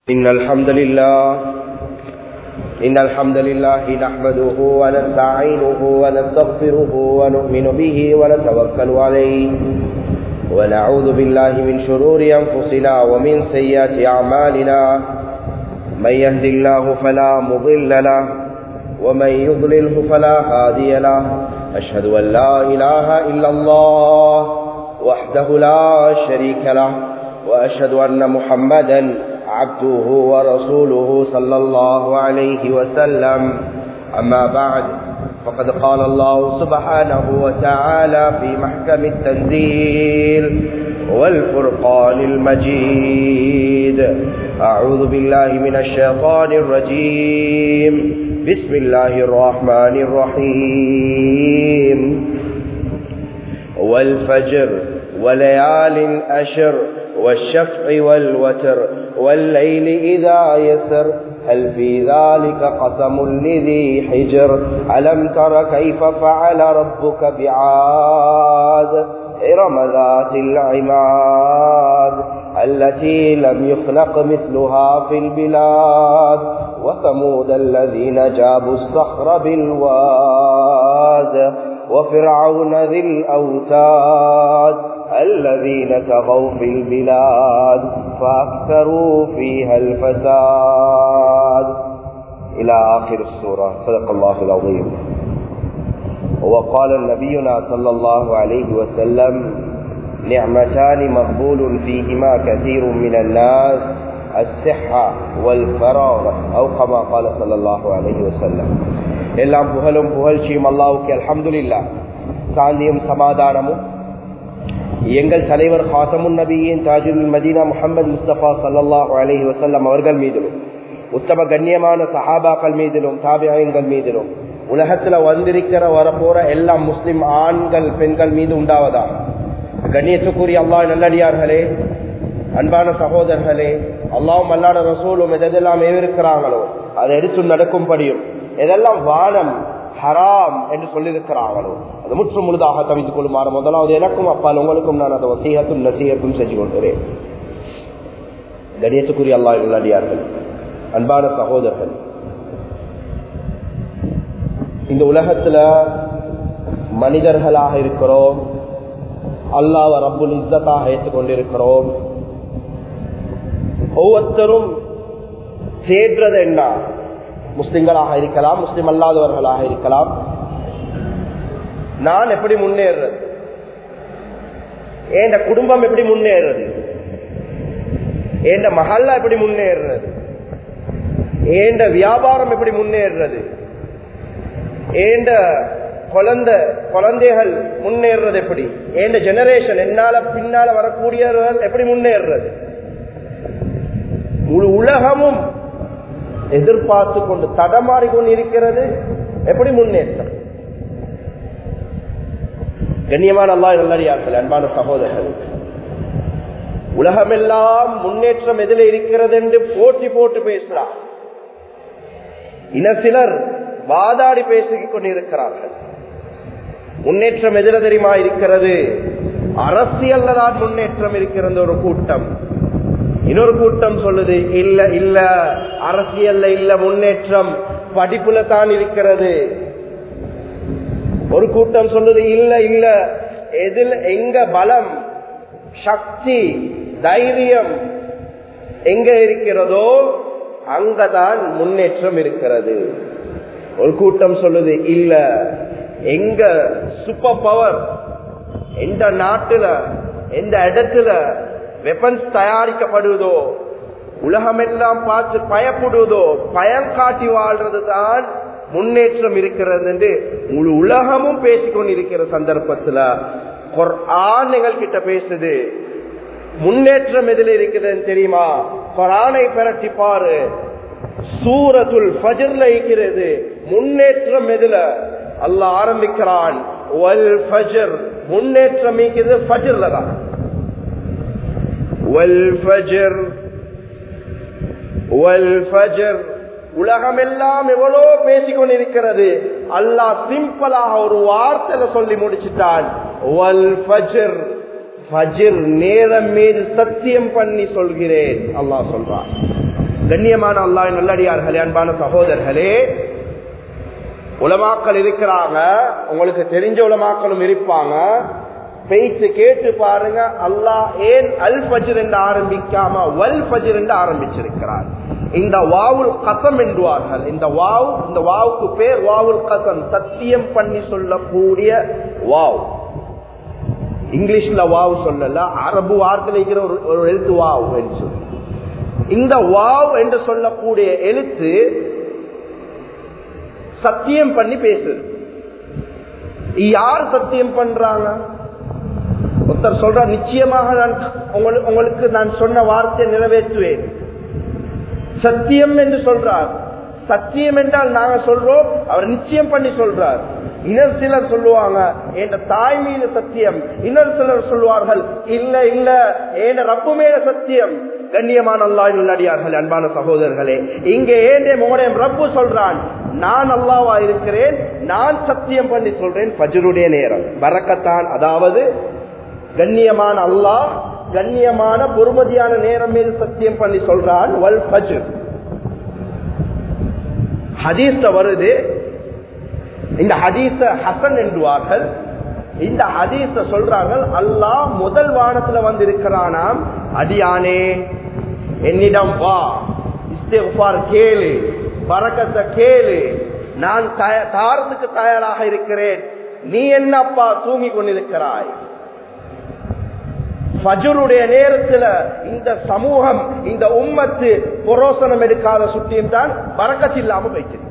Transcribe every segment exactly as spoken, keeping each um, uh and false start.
إن الحمد لله إن الحمد لله نحمده ونستعينه ونستغفره ونؤمن به ونتوكل عليه ونعوذ بالله من شرور أنفسنا ومن سيئات أعمالنا من يهد الله فلا مضل له ومن يضلله فلا هادي له أشهد أن لا إله إلا الله وحده لا شريك له وأشهد أن محمدا عبده ورسوله صلى الله عليه وسلم أما بعد فقد قال الله سبحانه وتعالى في محكم التنزيل والفرقان المجيد أعوذ بالله من الشيطان الرجيم بسم الله الرحمن الرحيم والفجر وليال أشر والشفع والوتر والليل إذا يسر هل في ذلك قسم لذي حجر ألم تر كيف فعل ربك بعاد إرم ذات العماد التي لم يخلق مثلها في البلاد وثمود الذين جابوا الصخر بالواد وفرعون ذي الأوتاد الذين طغوا في البلاد فأكثروا فيها الفساد إلى آخر السورة. صدق الله العظيم. وقال نبينا صلى الله عليه وسلم نعمتان مقبول فيهما كثير من الناس الصحة والفراغ أو كما قال صلى الله عليه وسلم. எல்லாம் புகழும் புகழ்ச்சியும் அல்லாஹ்வுக்கு அல்ஹம்துலில்லாஹ். சாந்தியும் சமாதானமும் எங்கள் தலைவர் காசமுன் நபியின் தாஜுல் மதீனா முஹம்மது முஸ்தபா ஸல்லல்லாஹு அலைஹி வஸல்லம் அவர்கள் மீதிலும் உத்தம கண்ணியமான சஹாபாக்கள் மீதிலும் தாபிஈன்கள் மீதிலும் உலகத்துல வந்திருக்கிற வரப்போற எல்லா முஸ்லிம் ஆண்கள் பெண்கள் மீது உண்டாவதா. கண்ணியத்துக்குரிய அல்லாஹ் நல்லடியார்களே, அன்பான சகோதரர்களே, அல்லாஹ்வும் அல்லாஹ்வுடைய ரசூலும் எதெல்லாம் ஏவிருக்கிறாங்களோ அதை எடுத்து நடக்கும்படியும் எதெல்லாம் வானம் ஹராம் என்று சொல்லியிருக்கிறார்களோ அது முற்று முழுதாக தவித்துக் கொள்ளுமாறு முதலாவது எனக்கும் அப்பால் உங்களுக்கும் நான் அதை வசீகத்தும் நசீகத்தும் செஞ்சு கொள்கிறேன். கண்ணியத்துக்குரிய அல்லாஹ் நல்லடியார்கள், அன்பான சகோதரர்கள், இந்த உலகத்துல மனிதர்களாக இருக்கிறோம், அல்லாஹ் ரப்புல் இஸ்ஸத்தாக ஏற்றுக்கொண்டிருக்கிறோம். ஒவ்வொருத்தரும் தேடுறது என்ன? முஸ்லிம்களாக இருக்கலாம், முஸ்லிம் அல்லாதவர்களாக இருக்கலாம். நான் எப்படி முன்னேறது, என் குடும்பம் எப்படி முன்னேறது, என் மஹல்லா எப்படி முன்னேறது, என் வியாபாரம் எப்படி முன்னேறது, என் குழந்தை குழந்தைகள் முன்னேறது எப்படி, என் ஜெனரேஷன் என்னால பின்னால வரக்கூடியவர்கள் எப்படி முன்னேறது, முழு உலகமும் எதிர்பார்த்து கொண்டு தடமாறி கொண்டு இருக்கிறது. எப்படி முன்னேற்றம்? கண்ணியமான அல்லாஹ் நல்லடியார்கள், அன்பான சகோதரர்கள், உலகமெல்லாம் முன்னேற்றம் எதில் இருக்கிறது என்று போட்டி போட்டு பேசுகிறார். இன சிலர் வாதாடி பேசிக் கொண்டிருக்கிறார்கள். முன்னேற்றம் எதிர தெரியுமா இருக்கிறது? அரசியல்ல தான் முன்னேற்றம் இருக்கிறது ஒரு கூட்டம். இன்னொரு கூட்டம் சொல்லுது இல்ல இல்ல அரசியல்ல இல்ல முன்னேற்றம் படிப்புல தான் இருக்கிறது. ஒரு கூட்டம் சொல்லுது இல்ல இல்ல எதில் எங்க பலம் சக்தி தைரியம் எங்க இருக்கிறதோ அங்கதான் முன்னேற்றம் இருக்கிறது. ஒரு கூட்டம் சொல்லுது இல்ல எங்க சூப்பர் பவர் எந்த நாட்டுல எந்த இடத்துல வெப்பன்ஸ் தயாரிக்கப்படுவதோ உலகமெல்லாம் பார்த்து பயப்படுவதோ பயம் காட்டி வாழ்றது தான் முன்னேற்றம் இருக்கிறது என்று முழு உலகமும் பேசிக்கொண்டிருக்கிற சந்தர்ப்பத்தில் குர்ஆன் எங்கள் கிட்ட பேசுது. முன்னேற்றம் எதில் இருக்குதுன்னு தெரியுமா? குர்ஆனை பிரட்டி பாரு, சூரத்துல் ஃபஜ்ர்ல இருக்கிறது. முன்னேற்றம் எதுல? அல்லாஹ் ஆரம்பிக்கிறான் வல் ஃபஜ்ர். முன்னேற்றம் இருக்குது ஃபஜ்ர்ல தான். والفجر والفجر உலகம் எல்லாம் எவ்வளோ பேசிக்கொண்டிருக்கிறது. அல்லாஹ் சிம்பிளாக ஒரு வார்த்தையில சொல்லி முடிச்சுட்டான். வல் ஃபஜ்ர் ஃபஜ்ர் நேரம் மீது சத்தியம் பண்ணி சொல்கிறேன் அல்லாஹ் சொல்றான். கண்ணியமான அல்லாஹ்வின் நல்லடியார்களே, அன்பான சகோதரர்களே, உலமாக்கள் இருக்கிறாங்க, உங்களுக்கு தெரிஞ்ச உலமாக்களும் இருப்பாங்க. பேச்சு கேட்டு பாருங்க, அல்லாஹ் ஏன் அல் ஃபஜ்ர் என்று ஆரம்பிக்காம வல் ஃபஜ்ர் என்று ஆரம்பிச்சிருக்கிறார். இந்த வாவுல் கஸம் என்றுவார்கள். இந்த வாவ், இந்த வாவுக்கு பேர் வாவுல் கஸம், சத்தியம் பண்ணி சொல்லக்கூடிய வாவ். இங்கிலீஷ்ல வாவ் சொல்லல, அரபு வார்த்தையில ஒரு எழுத்து வாவ் என்று சொல்லு. இந்த வாவ் என்று சொல்லக்கூடிய எழுத்து சத்தியம் பண்ணி பேசுது. யார் சத்தியம் பண்றாங்க? ஒருத்தர் சொல்ற, நிச்சயமாக நான் உங்களுக்கு நான் சொன்ன வார்த்தையை நிறைவேற்றுவேன், சத்தியம் என்று சொல்றார். சத்தியம் என்றால் நாங்க சொல்றோம், அவர் நிச்சயம் பண்ணி சொல்றார். இன்னொரு சிலர் சொல்லுவாங்க என் தாய் மீது சத்தியம், இன்னொரு சிலர் சொல்லுவார்கள் இல்ல இல்ல என் ரப்பு மேல சத்தியம். கண்ணியமான அல்லாஹ்வின் நல்லடியார்களே, அன்பான சகோதரர்களே, இங்கே ஏண்டே மோனே ரப்பு சொல்றான், நான் அல்லாஹ்வா இருக்கிறேன், நான் சத்தியம் பண்ணி சொல்றேன். ஃபஜ்ருடைய நேரம் பரக்கத்தான், அதாவது கண்ணியமான அல்லாஹ் கண்ணியமான பொறுமதியான நேரம் மீது சத்தியம் பண்ணி சொல்றான். வல் ஃபஜ்ர் ஹதீஸ்ல வருது. இந்த ஹதீஸ ஹசன் என்றுவார்கள். இந்த ஹதீஸ சொல்றார்கள், அல்லாஹ் முதல் வானத்துல வந்து இருக்கிறானாம், அடியானே என்னிடம் வா, இஸ்திக்ஃபார் கேளு, பரக்கத்தை கேளு, நான் தாரத்துக்கு தயாராக இருக்கிறேன், நீ என்னப்பா தூங்கி கொண்டிருக்கிறாய்? ஃபஜ்ருடைய நேரத்துல இந்த சமூகம், இந்த உம்மத்து புரோசனம் எடுக்காத சுட்டியும் தான் பரக்கத்து இல்லாம வைக்கிறது.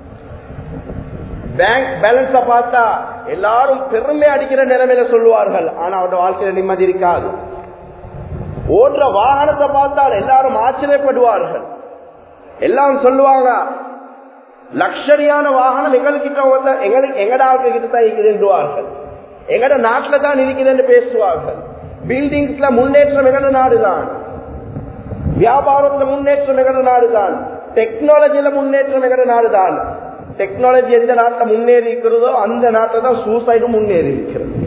பேங்க் பேலன்ஸ பார்த்தா எல்லாரும் பெருமை அடிக்கிற நிலைமையில சொல்லுவார்கள், ஆனா அவருடைய வாழ்க்கையில நிம்மதி இருக்காது. ஓடுற வாகனத்தை பார்த்தால் எல்லாரும் ஆச்சரியப்படுவார்கள், எல்லாம் சொல்லுவாங்க லக்ஷரியான வாகனம் எங்களுக்கு எங்களுக்கு எங்கட ஆட்கள் கிட்ட தான் இருக்குதுவார்கள், எங்கட நாட்டில தான் இருக்குது என்று பேசுவார்கள். பில்டிங்ஸ்ல முன்னேற்றம் எங்கட நாடுதான், வியாபாரத்துல முன்னேற்றம் எங்கட நாடுதான், டெக்னாலஜில முன்னேற்றம் எங்கட நாடுதான். டெக்னாலஜி எந்த நாட்டில் முன்னேறி இருக்கிறதோ அந்த நாட்டில் தான் சூசைடும் முன்னேறி இருக்கிறது.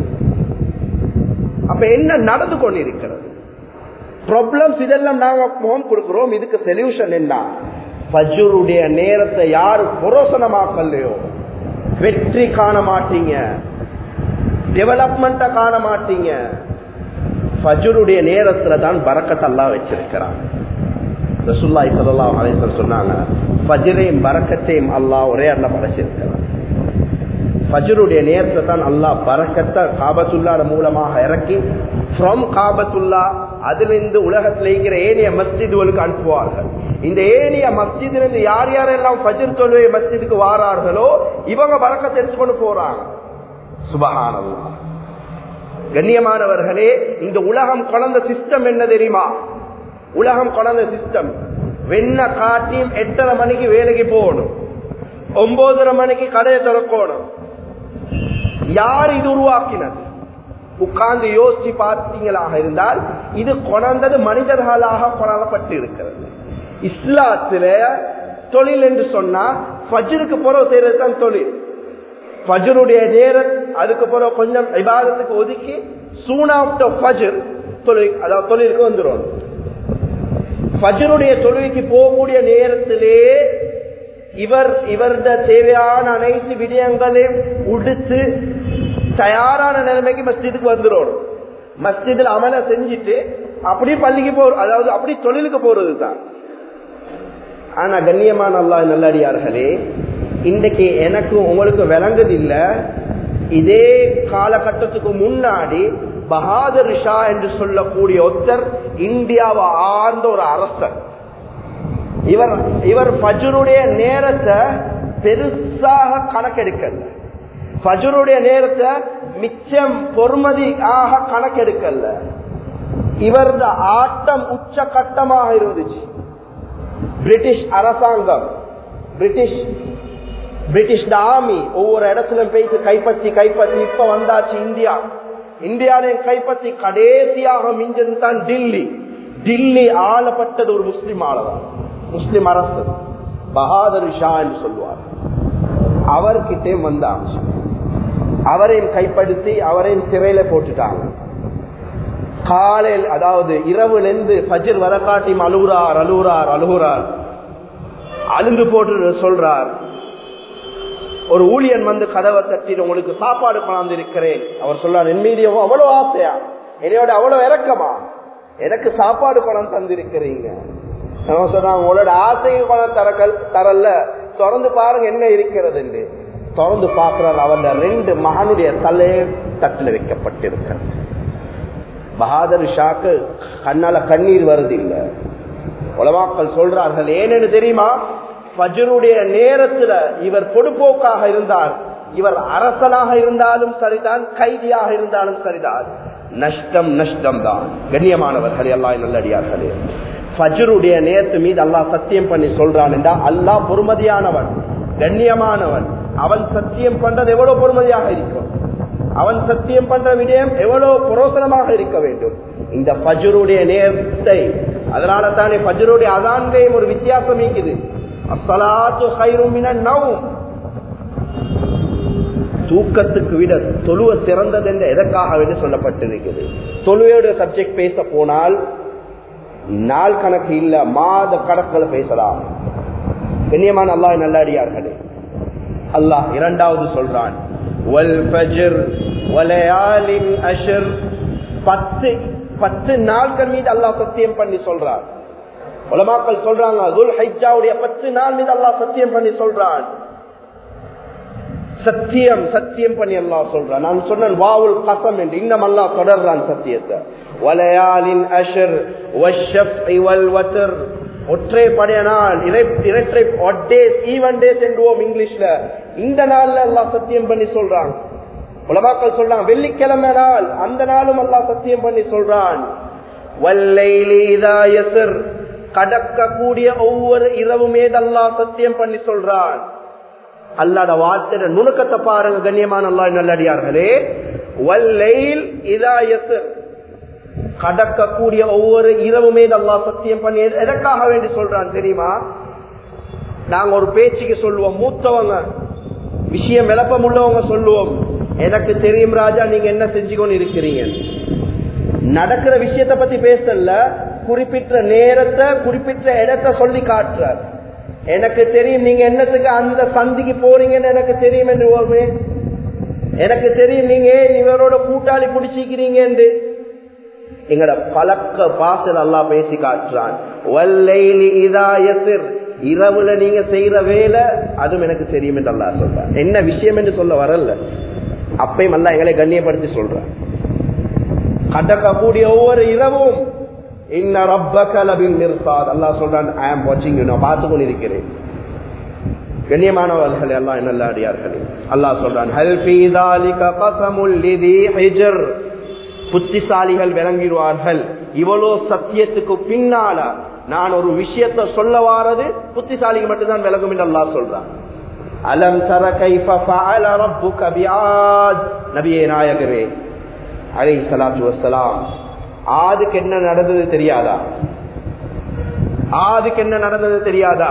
அப்ப என்ன நடந்து கொண்டிருக்கிறது? ப்ராப்ளம்ஸ் இதெல்லாம் நாங்க முகம் கொடுக்கிறோம். இதுக்கு சொல்யூஷன் என்ன? ஃபஜ்ருடைய நேரத்தை யார் புரோசனமாக்கலையோ வெற்றி காண மாட்டீங்க, டெவலப்மெண்ட்டை காண மாட்டீங்க. ஃபஜ்ருடைய நேரத்துல தான் பரக்கத் அல்லாஹ் வச்சிருக்கிறான். ரசூலுல்லாஹி ஸல்லல்லாஹு அலைஹி வஸல்லம் சொன்னாங்க, ஃபஜ்ரையும் பரக்கத்தையும் அல்லாஹ் ஒரே அல்ல படைச்சிருக்கிறான். ஃபஜ்ருடைய நேரத்துல தான் அல்லாஹ் பரக்கத்தை காபத்துல்லா மூலமாக இறக்கி ஃப்ரம் காபத்துல்லா அதிலிருந்து உலகத்தில் இருக்கிற ஏனைய மஸ்ஜிதுகளுக்கு அனுப்புவார்கள். இந்த ஏனைய மஸ்ஜிதிலிருந்து யார் யாரெல்லாம் ஃபஜ்ர் தொழுகை மஸ்ஜிதுக்கு வாரார்களோ இவங்க பரக்கத்தை எடுத்துக்கொண்டு போறாங்க. சுப்ஹானல்லாஹ். கண்ணியமானவர்களே, இந்த உலகம் கொண்ட சிஸ்டம் என்ன தெரியுமா? உலகம் கொண்ட சிஸ்டம் வெண்ண காட்டியும் எட்டரை மணிக்கு வேலைக்கு போகணும், ஒன்பதரை மணிக்கு கடையை திறக்கணும். யார் இது உருவாக்கினது? உட்கார்ந்து யோசிச்சு பார்த்தீங்களாக இருந்தால் இது கொண்டது மனிதர்களாக கொணப்பட்டு இருக்கிறது. இஸ்லாத்துல தொழில் என்று சொன்னா ஃபஜ்ருக்கு பிறகு செய்யறது தான் தொழில். ஃபஜ்ருடைய நேரம் அதுக்கு பிறகு கொஞ்சம் இபாதத்துக்கு ஒதுக்கி சூன் ஆஃப்டர் ஃபஜ்ர் தொழில், அதாவது தொழிலுக்கு வந்துடும். ஃபஜ்ருடைய தொழுகைக்கு போகக்கூடிய நேரத்திலே இவர் இவருடைய தேவையான அனைத்து விடயங்களையும் உடுத்து தயாரான நிலைமைக்கு மஸ்ஜிதுக்கு வந்துடும். மஸ்ஜிதில் அமல செஞ்சுட்டு அப்படி பள்ளிக்கு போ, அதாவது அப்படி தொழிலுக்கு போறது தான். ஆனா கண்ணியமான அல்லாஹ் நல்லடியார்களே, இன்றைக்கு எனக்கு உங்களுக்கு விளங்குது இல்ல, இதே காலகட்டத்துக்கு முன்னாடி பஹாதர் ஷா என்று சொல்லக்கூடிய ஒருத்தர் இந்தியாவை ஆழ்ந்த ஒரு அரசர். இவர் இவர் ஃபஜ்ருடைய நேரத்தை பெருசாக கணக்கெடுக்கல, ஃபஜ்ருடைய நேரத்தை மிச்சம் பொறுமதியாக கணக்கெடுக்கல. இவரது ஆட்டம் உச்ச கட்டமாக இருந்துச்சு. பிரிட்டிஷ் அரசாங்கம், பிரிட்டிஷ் பிரிட்டிஷ் ஆர்மி ஒவ்வொரு இடத்திலும் போயிட்டு கைப்பற்றி கைப்பற்றி இப்ப வந்தாச்சு இந்தியா. இந்தியாவின் கைப்பற்றி கடைசியாக மிஞ்சது தான் டில்லி. டில்லி ஆளப்பட்டது ஒரு முஸ்லிம் ஆளதான், முஸ்லிம் அரசு பஹாதர் ஷா என்று சொல்லுவார். அவர்கிட்டே வந்தாச்சு, அவரையும் கைப்படுத்தி அவரையும் சிறையில போட்டுட்டாங்க. காலையில் அதாவது இரவுல இருந்து ஃபஜ்ர் வர காட்டி அழுகுறார் அழுகுறார் அழுகுறார் அழுந்து போட்டு சொல்றார். ஒரு ஊழியன் வந்து கதவை தட்டி உங்களுக்கு சாப்பாடு கொண்டாந்து இருக்கிறேன். அவர் சொல்றார், என் மீது அவ்வளவு ஆசையா, என்னையோட அவ்வளவு இறக்கமா, எனக்கு சாப்பாடு கொண்டாந்து தந்திருக்கிறீங்க. சொன்னாங்க, உங்களோட ஆசையை கொண்டாந்து தரக்கல் தரல, திறந்து பாருங்க என்ன இருக்கிறது என்று. திறந்து பார்க்கிறார், அவன் ரெண்டு மகனுடைய தலையை தட்டில் வைக்கப்பட்டிருக்கிறது. பஹாதர் ஷாக்கு கண்ணால கண்ணீர் வருது இல்ல. உலமாக்கள் சொல்றார்கள், ஏனென்னு தெரியுமா, ஃபஜ்ருடைய நேரத்துல இவர் பொடுப்போக்காக இருந்தார். இவர் அரசனாக இருந்தாலும் சரிதான், கைதியாக இருந்தாலும் சரிதான், நஷ்டம் நஷ்டம் தான். கண்ணியமானவர்கள் எல்லாம் நல்லடியார்களே, ஃபஜ்ருடைய நேரத்து மீது அல்லாஹ் சத்தியம் பண்ணி சொல்றான் என்றா, அல்லாஹ் பொறுமதியானவன், கண்ணியமானவன். அவன் சத்தியம் பண்றது எவ்வளவு பொறுமதியாக இருக்கும், அவன் சத்தியம் பண்ற விடயம் எவ்வளவு புரோசனமாக இருக்க வேண்டும். இந்த ஃபஜ்ருடைய நேரத்தை, அதனால தானே ஃபஜ்ருடைய அதான்கையும் ஒரு வித்தியாசம் இருக்குது. அஸ்ஸலாத்து கைரும் மினன் நௌம், தூக்கத்துக்கு விட தொழுவ சிறந்தது என்று எதற்காக வேண்டி சொல்லப்பட்டிருக்கிறது. தொழுவையோட சப்ஜெக்ட் பேச போனால் நாள் கணக்கு இல்ல, மாத கணக்குல பேசலாம். கண்ணியமான அல்லாஹ் நல்லடியார்களே, அல்லாஹ் இரண்டாவது சொல்றான், வல் ஃபஜ்ர் வலயாலின் அஷ்ர், பத்து பத்து நாட்கள் மீது அல்லாஹ் சத்தியம் பண்ணி சொல்றான். உலமாக்கள் சொல்றாங்க, துல் ஹிஜ்ஜாவுடைய பத்து நாள் மீது அல்லாஹ் சத்தியம் பண்ணி சொல்றான். சத்தியம் சத்தியம் பண்ணி அல்லாஹ் சொல்றான். நான் சொன்னேன் வாவுல் கஸம் என்று, இன்னும் அல்லாஹ் தொடர்றான் சத்தியத்தை. வலயாலின் அஷ்ர் வஷ்ஷஃப்இ வல் வத்ர், ஒற்றை படைய நாள், இரட்டை ஆட் டேஸ், ஈவன் டேஸ் என்றுவோம் இங்கிலீஷ்ல. இந்த நாள்ல அல்லாஹ் சத்தியம் பண்ணி சொல்றான். உலமாக்கள் சொல்றாங்க வெள்ளிக்கிழமை நாள், அந்த நாளும் அல்லாஹ் சத்தியம் பண்ணி சொல்றான். வல்லைலி இதா யஸ்ர், கடக்கக்கூடிய ஒவ்வொரு இரவுமே அல்லாஹ் சத்தியம் பண்ணி சொல்றான். அல்லாஹ்ட வார்த்தையோட நுணுக்கத்தை பாருங்க கண்ணியமான அல்லாஹ் நல்லடியார்களே. வல்லைல் இதா யஸ்ர், கடக்கக்கூடிய ஒவ்வொரு இரவுமே அல்லாஹ் சத்தியம் பண்ணி எதற்காக வேண்டி சொல்றான் தெரியுமா? நாங்க ஒரு பேச்சுக்கு சொல்லுவோம், மூத்தவங்க விஷயம் விளப்பம் உள்ளவங்க சொல்லுவோம், எனக்கு தெரியும் ராஜா நீங்க என்ன செஞ்சு கொண்டு இருக்கிறீங்க. நடக்கிற விஷயத்தை பத்தி பேசல, குறிப்பிட்ட நேரத்தை குறிப்பிட்ட இடத்தை சொல்லி காட்டுற. எனக்கு தெரியும் நீங்க என்னத்துக்கு அந்த சந்திக்கு போறீங்கன்னு எனக்கு தெரியும் என்று, எனக்கு தெரியும் நீங்க இவரோட கூட்டாளி பிடிச்சிக்கிறீங்க என்று. எங்கட பழக்க பாசல் அல்லாஹ் பேசி காட்டுறான். வல்லைலி இதா யஸ்ர், இரவுல நீங்க செய்யற வேலை அதுவும் எனக்கு தெரியும் என்று அல்லாஹ் சொல்றான். என்ன விஷயம் என்று சொல்ல வரல, அப்பையும் அல்லாஹ் எங்களை கண்ணியப்படுத்தி சொல்றான். கடக்கக்கூடிய ஒவ்வொரு இரவும் இன்ன ரப்பக லபில் மிர்சாத், அல்லாஹ் சொல்றான், ஐ அம் வாட்சிங் யூ, நான் பார்த்து கொண்டு இருக்கிறேன். கண்ணியமானவர்களே, அல்லாஹ் நல்லடியார்களே, அல்லாஹ் சொல்றான், ஹல் ஃபீ ஸாலிக கஸமுல் லிதி ஹிஜ்ர், புத்திசாலிகள் விளங்கிடுவார்கள் இவ்வளோ சத்தியத்துக்கு பின்னால நான் ஒரு விஷயத்தை சொல்ல வாரது புத்திசாலிகள் மட்டும்தான் விளங்கும் என்று அல்லாஹ் சொல்றான். அலம் தர கைஃப ஃபஅல ரப்புக பிஆத், நபியே நாயகரே அலைஹிஸ்ஸலாத்து வஸ்ஸலாம், ஆதுக்கு என்ன நடந்தது தெரியாதா? ஆதுக்கு என்ன நடந்தது தெரியாதா?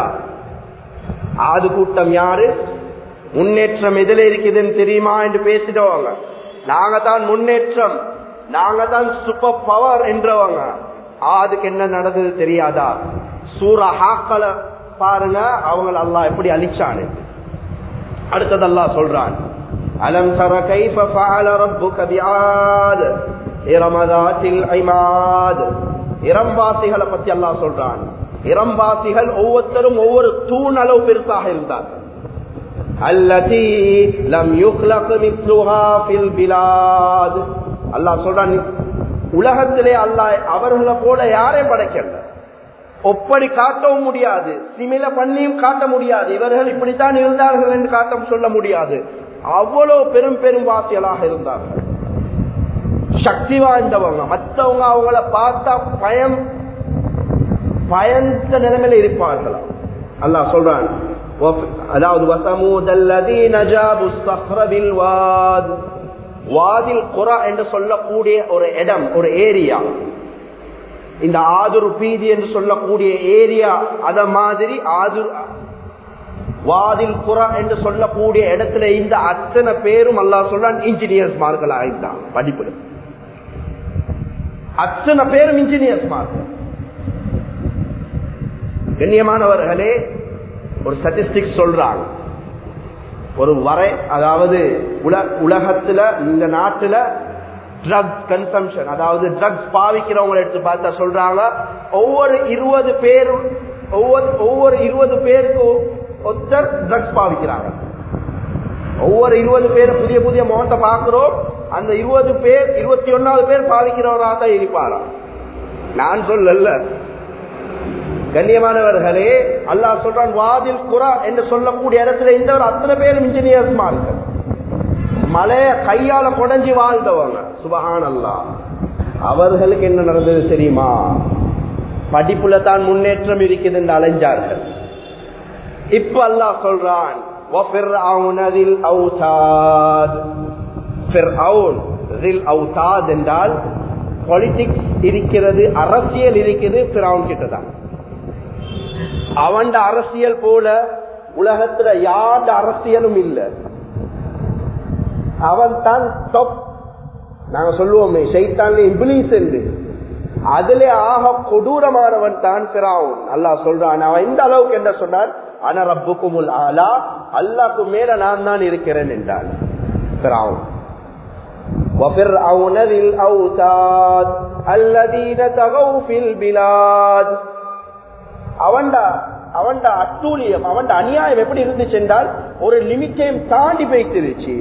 ஆது கூட்டம் யாரு? முன்னேற்றம் எதில் இருக்குதுன்னு தெரியுமா என்று பேசிடுவாங்க. நாங்க தான் முன்னேற்றம், நாங்க தான் சூப்பர் பவர் என்றவங்க. ஆதுக்கு என்ன நடந்தது தெரியாதா? சூரா ஹாக்கல பாருங்க, அவங்க அல்லாஹ் எப்படி அழிச்சானு. அடுத்தது அல்லாஹ் சொல்றான், அலம் தர கைஃப ஃபஅல ரப்புக பிஆத் இரம் ذاتில் இமாத், இரம்பாசிகளை பத்தி அல்லாஹ் சொல்றான். இரம்பாசிகள் ஒவ்வொருத்தரும் ஒவ்வொரு தூண் அளவு பெருசாக இருந்தார். அல்லதி லம் யுக்லக் மிஸ்லுஹா ஃபில் பிலாத், அல்லாஹ் சொல்றான், உலகத்திலே அல்லாஹ் அவர்களை போல யாரையும் படைக்கல, ஒப்படி காட்டவும் முடியாது, சிமில பண்ணியும் காட்ட முடியாது, இவர்கள் இப்படித்தான் இருந்தார்கள் என்று காட்ட சொல்ல முடியாது. அவ்வளவு பெரும் பெரும் வாசிகளாக இருந்தார்கள், சக்தி வாய்ந்தவங்க. மற்றவங்க அவங்கள பார்த்தா பயம் பயந்த நிலைமையில இருப்பார்களா? அல்லாஹ் சொல்றான், அதாவது வாதில் குரா என்று சொல்லக்கூடிய ஒரு இடம், ஒரு ஏரியா, இந்த ஆதுர் பீதி என்று சொல்லக்கூடிய ஏரியா, அத மாதிரி ஆதுர் வாதில் குரா என்று சொல்லக்கூடிய இடத்துல இந்த அத்தனை பேரும் அல்லாஹ் சொல்றான் இன்ஜினியர்ஸ் மார்களா ஆயிட்டான் படிப்பு. அத்தனை பேரும் இன்ஜினியர்ஸ் மாதிரி. கண்ணியமானவர்களே, ஒரு ஸ்டாட்டிஸ்டிக்ஸ் சொல்றாங்க, ஒரு வரை, அதாவது உலகத்துல இந்த நாட்டுல ட்ரக்ஸ் கன்சம்ஷன், அதாவது ட்ரக்ஸ் பாவிக்கிறவங்களை எடுத்து பார்த்தா சொல்றாங்க, ஒவ்வொரு இருபது பேரும் ஒவ்வொரு ஒவ்வொரு இருபது பேருக்கு ஒருத்தர் ட்ரக்ஸ் பாவிக்கிறாங்க. ஒவ்வொரு இருபது பேர் புதிய புதிய முகத்தை பார்க்கிறோம், அந்த இருபது பேர் இருபத்தி ஒன்னாவது பேர் பாவிக்கிறவராக தான் இருப்பாராம். நான் சொல்லல கண்ணியமானவர்களே, அல்லாஹ் சொல்றான் வாதில் குரா என்று சொல்லக்கூடிய இடத்துல இந்த ஒரு அத்தனை பேரும் இன்ஜினியர்ஸ் மார்கள், மலைய கையால கொடைஞ்சி வாழ்ந்தவங்க. சுபஹான் அல்லாஹ். அவர்களுக்கு என்ன நடந்தது தெரியுமா? படிப்புல தான் முன்னேற்றம் இருக்குது என்று அலைஞ்சார்கள். இப்ப அல்லாஹ் சொல்றான் என்றால் பாலிடிக்ஸ் இருக்கிறது, அரசியல் இருக்குது ஃபிரௌன் கிட்டதான். அவன் அரசியல் போல உலகத்துல யார் அரசியலும் இல்லை. அவன் தான் டாப். நாங்க சொல்லுவோமே ஷைத்தான்ல இப்லீஸ் என்று, அதிலே ஆக கொடூரமானவன் தான் ஃபிரௌன். அல்லாஹ் சொல்றான், அவன் இந்த அளவுக்கு என்ன சொன்னான், அன ரப்புக்குமுல் ஆலா, அல்லாஹ்க்கு மேல நான் தான் இருக்கிறேன் என்றான் ஃபிரௌன். وفرعون ذي الأوتاد الذين طغوا في البلاد. அவன்டா அவன்டா அட்டூழியம், அவன் அநியாயம் எப்படி இருந்துச்சு என்றால் ஒரு லிமிட்டையும் தாண்டி போய்த்திருச்சு.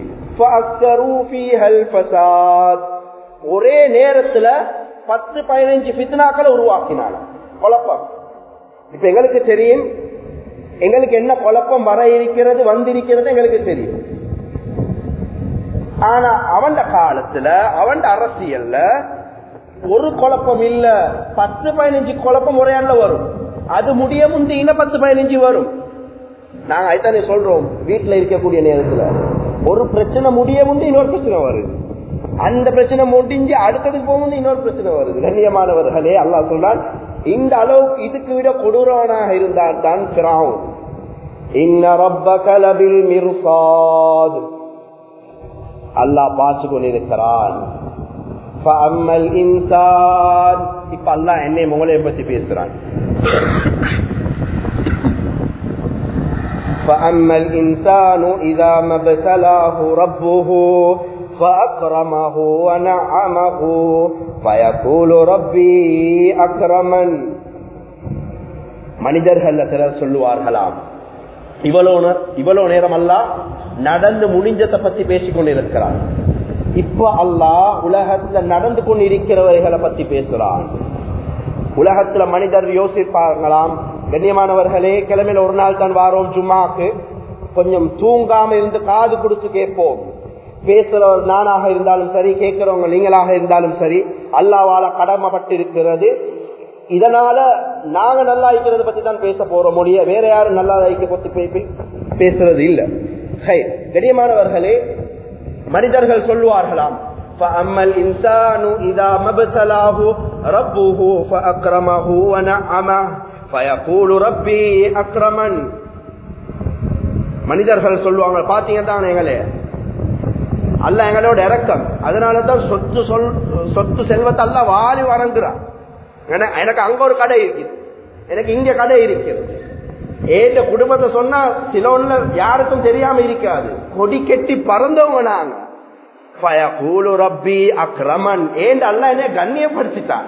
ஒரே நேரத்துல பத்து பதினஞ்சு ஃபித்னாக்களை உருவாக்கினாங்க. குழப்பம். இப்ப எங்களுக்கு தெரியும், எங்களுக்கு என்ன குழப்பம் வர இருக்கிறது வந்திருக்கிறது எங்களுக்கு தெரியும். ஆனா அவன் காலத்துல அவன் அரசியல்ல ஒரு குழப்பம் இல்ல, பத்து பதினஞ்சு குழப்பம் ஒரே ஆள்ல வரும். அது முடிய முந்தி இன்னும் பத்து பதினஞ்சு வரும். நாங்க ஐத்தானே சொல்றோம், வீட்டுல இருக்கக்கூடிய நேரத்துல ஒரு பிரச்சனை முடிய முந்தி இன்னொரு பிரச்சனை வருது, அந்த பிரச்சனை முடிஞ்சு அடுத்ததுக்கு போகும்போது இன்னொரு பிரச்சனை வருது. கண்ணியமானவர்களே, அல்லாஹ் சொல்றான், இந்த அளவுக்கு இதுக்கு விட கொடூரவனாக இருந்தால் தான் ஃபிரௌன். இன்ன ரப்பக லபில் மிர்சாத். அல்லாஹ் பார்த்து கொண்டிருக்கிறான். ஃபஅம்மல் இன்சான். இப்ப அல்லாஹ் என்னை உங்களை பத்தி பேசுறான். فأما الإنسان إذا ما ابتلاه ربه فأكرمه ونعمه فيقول ربي أكرمن. மனிதர்கள் சிலர் சொல்லுவார்களாம், இவ்வளவு இவ்வளவு நேரம் அல்லாஹ் நடந்து முடிஞ்சதை பத்தி பேசிக் கொண்டிருக்கிறான். இப்ப அல்லாஹ் உலகத்துல நடந்து கொண்டிருக்கிறவர்களை பத்தி பேசுறான். உலகத்துல மனிதர் யோசிப்பார்களாம், கண்ணியமானவர்களே, கிழமையில ஒரு நாள் தான் வாரோம் ஜும்மாக்கு, கொஞ்சம் தூங்காம இருந்து காது கொடுத்து கேட்போம். பேசுறவர் நானாக இருந்தாலும் சரி, கேட்கிறவங்க நீங்களாக இருந்தாலும் சரி, அல்லாஹ்வால கடமைப்பட்டிருக்கிறது. இதனால நாங்க நல்லா இருக்கிறத பத்தி தான் பேச போறோம், மொழிய வேற யாரும் நல்லா ஐக்க பத்தி பேசுறது இல்ல. கண்ணியமானவர்களே, மனிதர்கள் சொல்லுவார்களாம், فَأَمَّا الْإِنسَانُ إِذَا مَا ابْتَلَاهُ رَبُّهُ فَأَكْرَمَهُ وَنَعَّمَهُ فَيَقُولُ رَبِّي أَكْرَمَنِ. மனிதர்கள் சொல்லுவாங்க, பாத்தீங்க தான் எங்களே, அல்லாஹ் எங்களோட இரக்கம், அதனாலதான் சொத்து சொல் சொத்து செல்வத்தை அல்லாஹ் வாரி வழங்குறான். எனக்கு அங்க ஒரு கடை இருக்குது, எனக்கு இங்க கடை இருக்கிறது. ஏந்த குடும்பத்தை சொன்னா சில ஒண்ணு யாருக்கும் தெரியாம இருக்காது, கொடி கெட்டி பறந்தவங்க நாங்க. ஃபயகூலு ரப்பி அக்ரமன். ஏந்த அல்லாஹ் என்னை கண்ணியப்படுத்திட்டான்.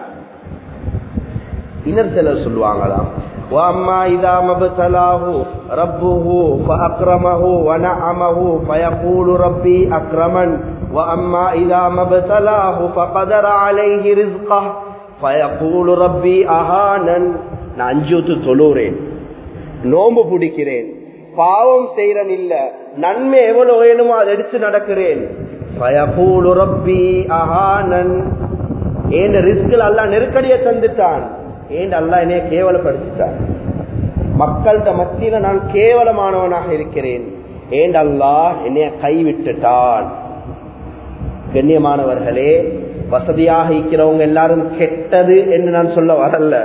இன்னும் சிலர் சொல்லுவாங்களாம், وَأَمَّا إِذَا مَا ابْتَلَاهُ رَبُّهُ فَأَكْرَمَهُ وَنَعَّمَهُ فَيَقُولُ رَبِّي أَكْرَمَنِ وَأَمَّا إِذَا مَا ابْتَلَاهُ فَقَدَرَ عَلَيْهِ رِزْقَهُ فَيَقُولُ رَبِّي أَهَانَنِ. நான் அஞ்சூத்து தொழுறேன், நோம்பு பிடிக்கிறேன், பாவம் செய்யறன் இல்ல, நன்மை எவ்வளவு வேணுமோ அதை எடுத்து நடக்கிறேன். ஃபயகூலு ரப்பி அஹானன். ஏன் ரிஸ்கில் அல்லாஹ் நெருக்கடியை தந்துட்டான், ஏன் அல்லாஹ் என்னைய கேவலப்படுத்திட்டான், மக்கள்கிட்ட மத்தியில நான் கேவலமானவனாக இருக்கிறேன், ஏன் அல்லாஹ் என்னைய கைவிட்டுட்டான். கண்ணியமானவர்களே, வசதியாக இருக்கிறவங்க எல்லாரும் கெட்டது என்று நான் சொல்ல வரல.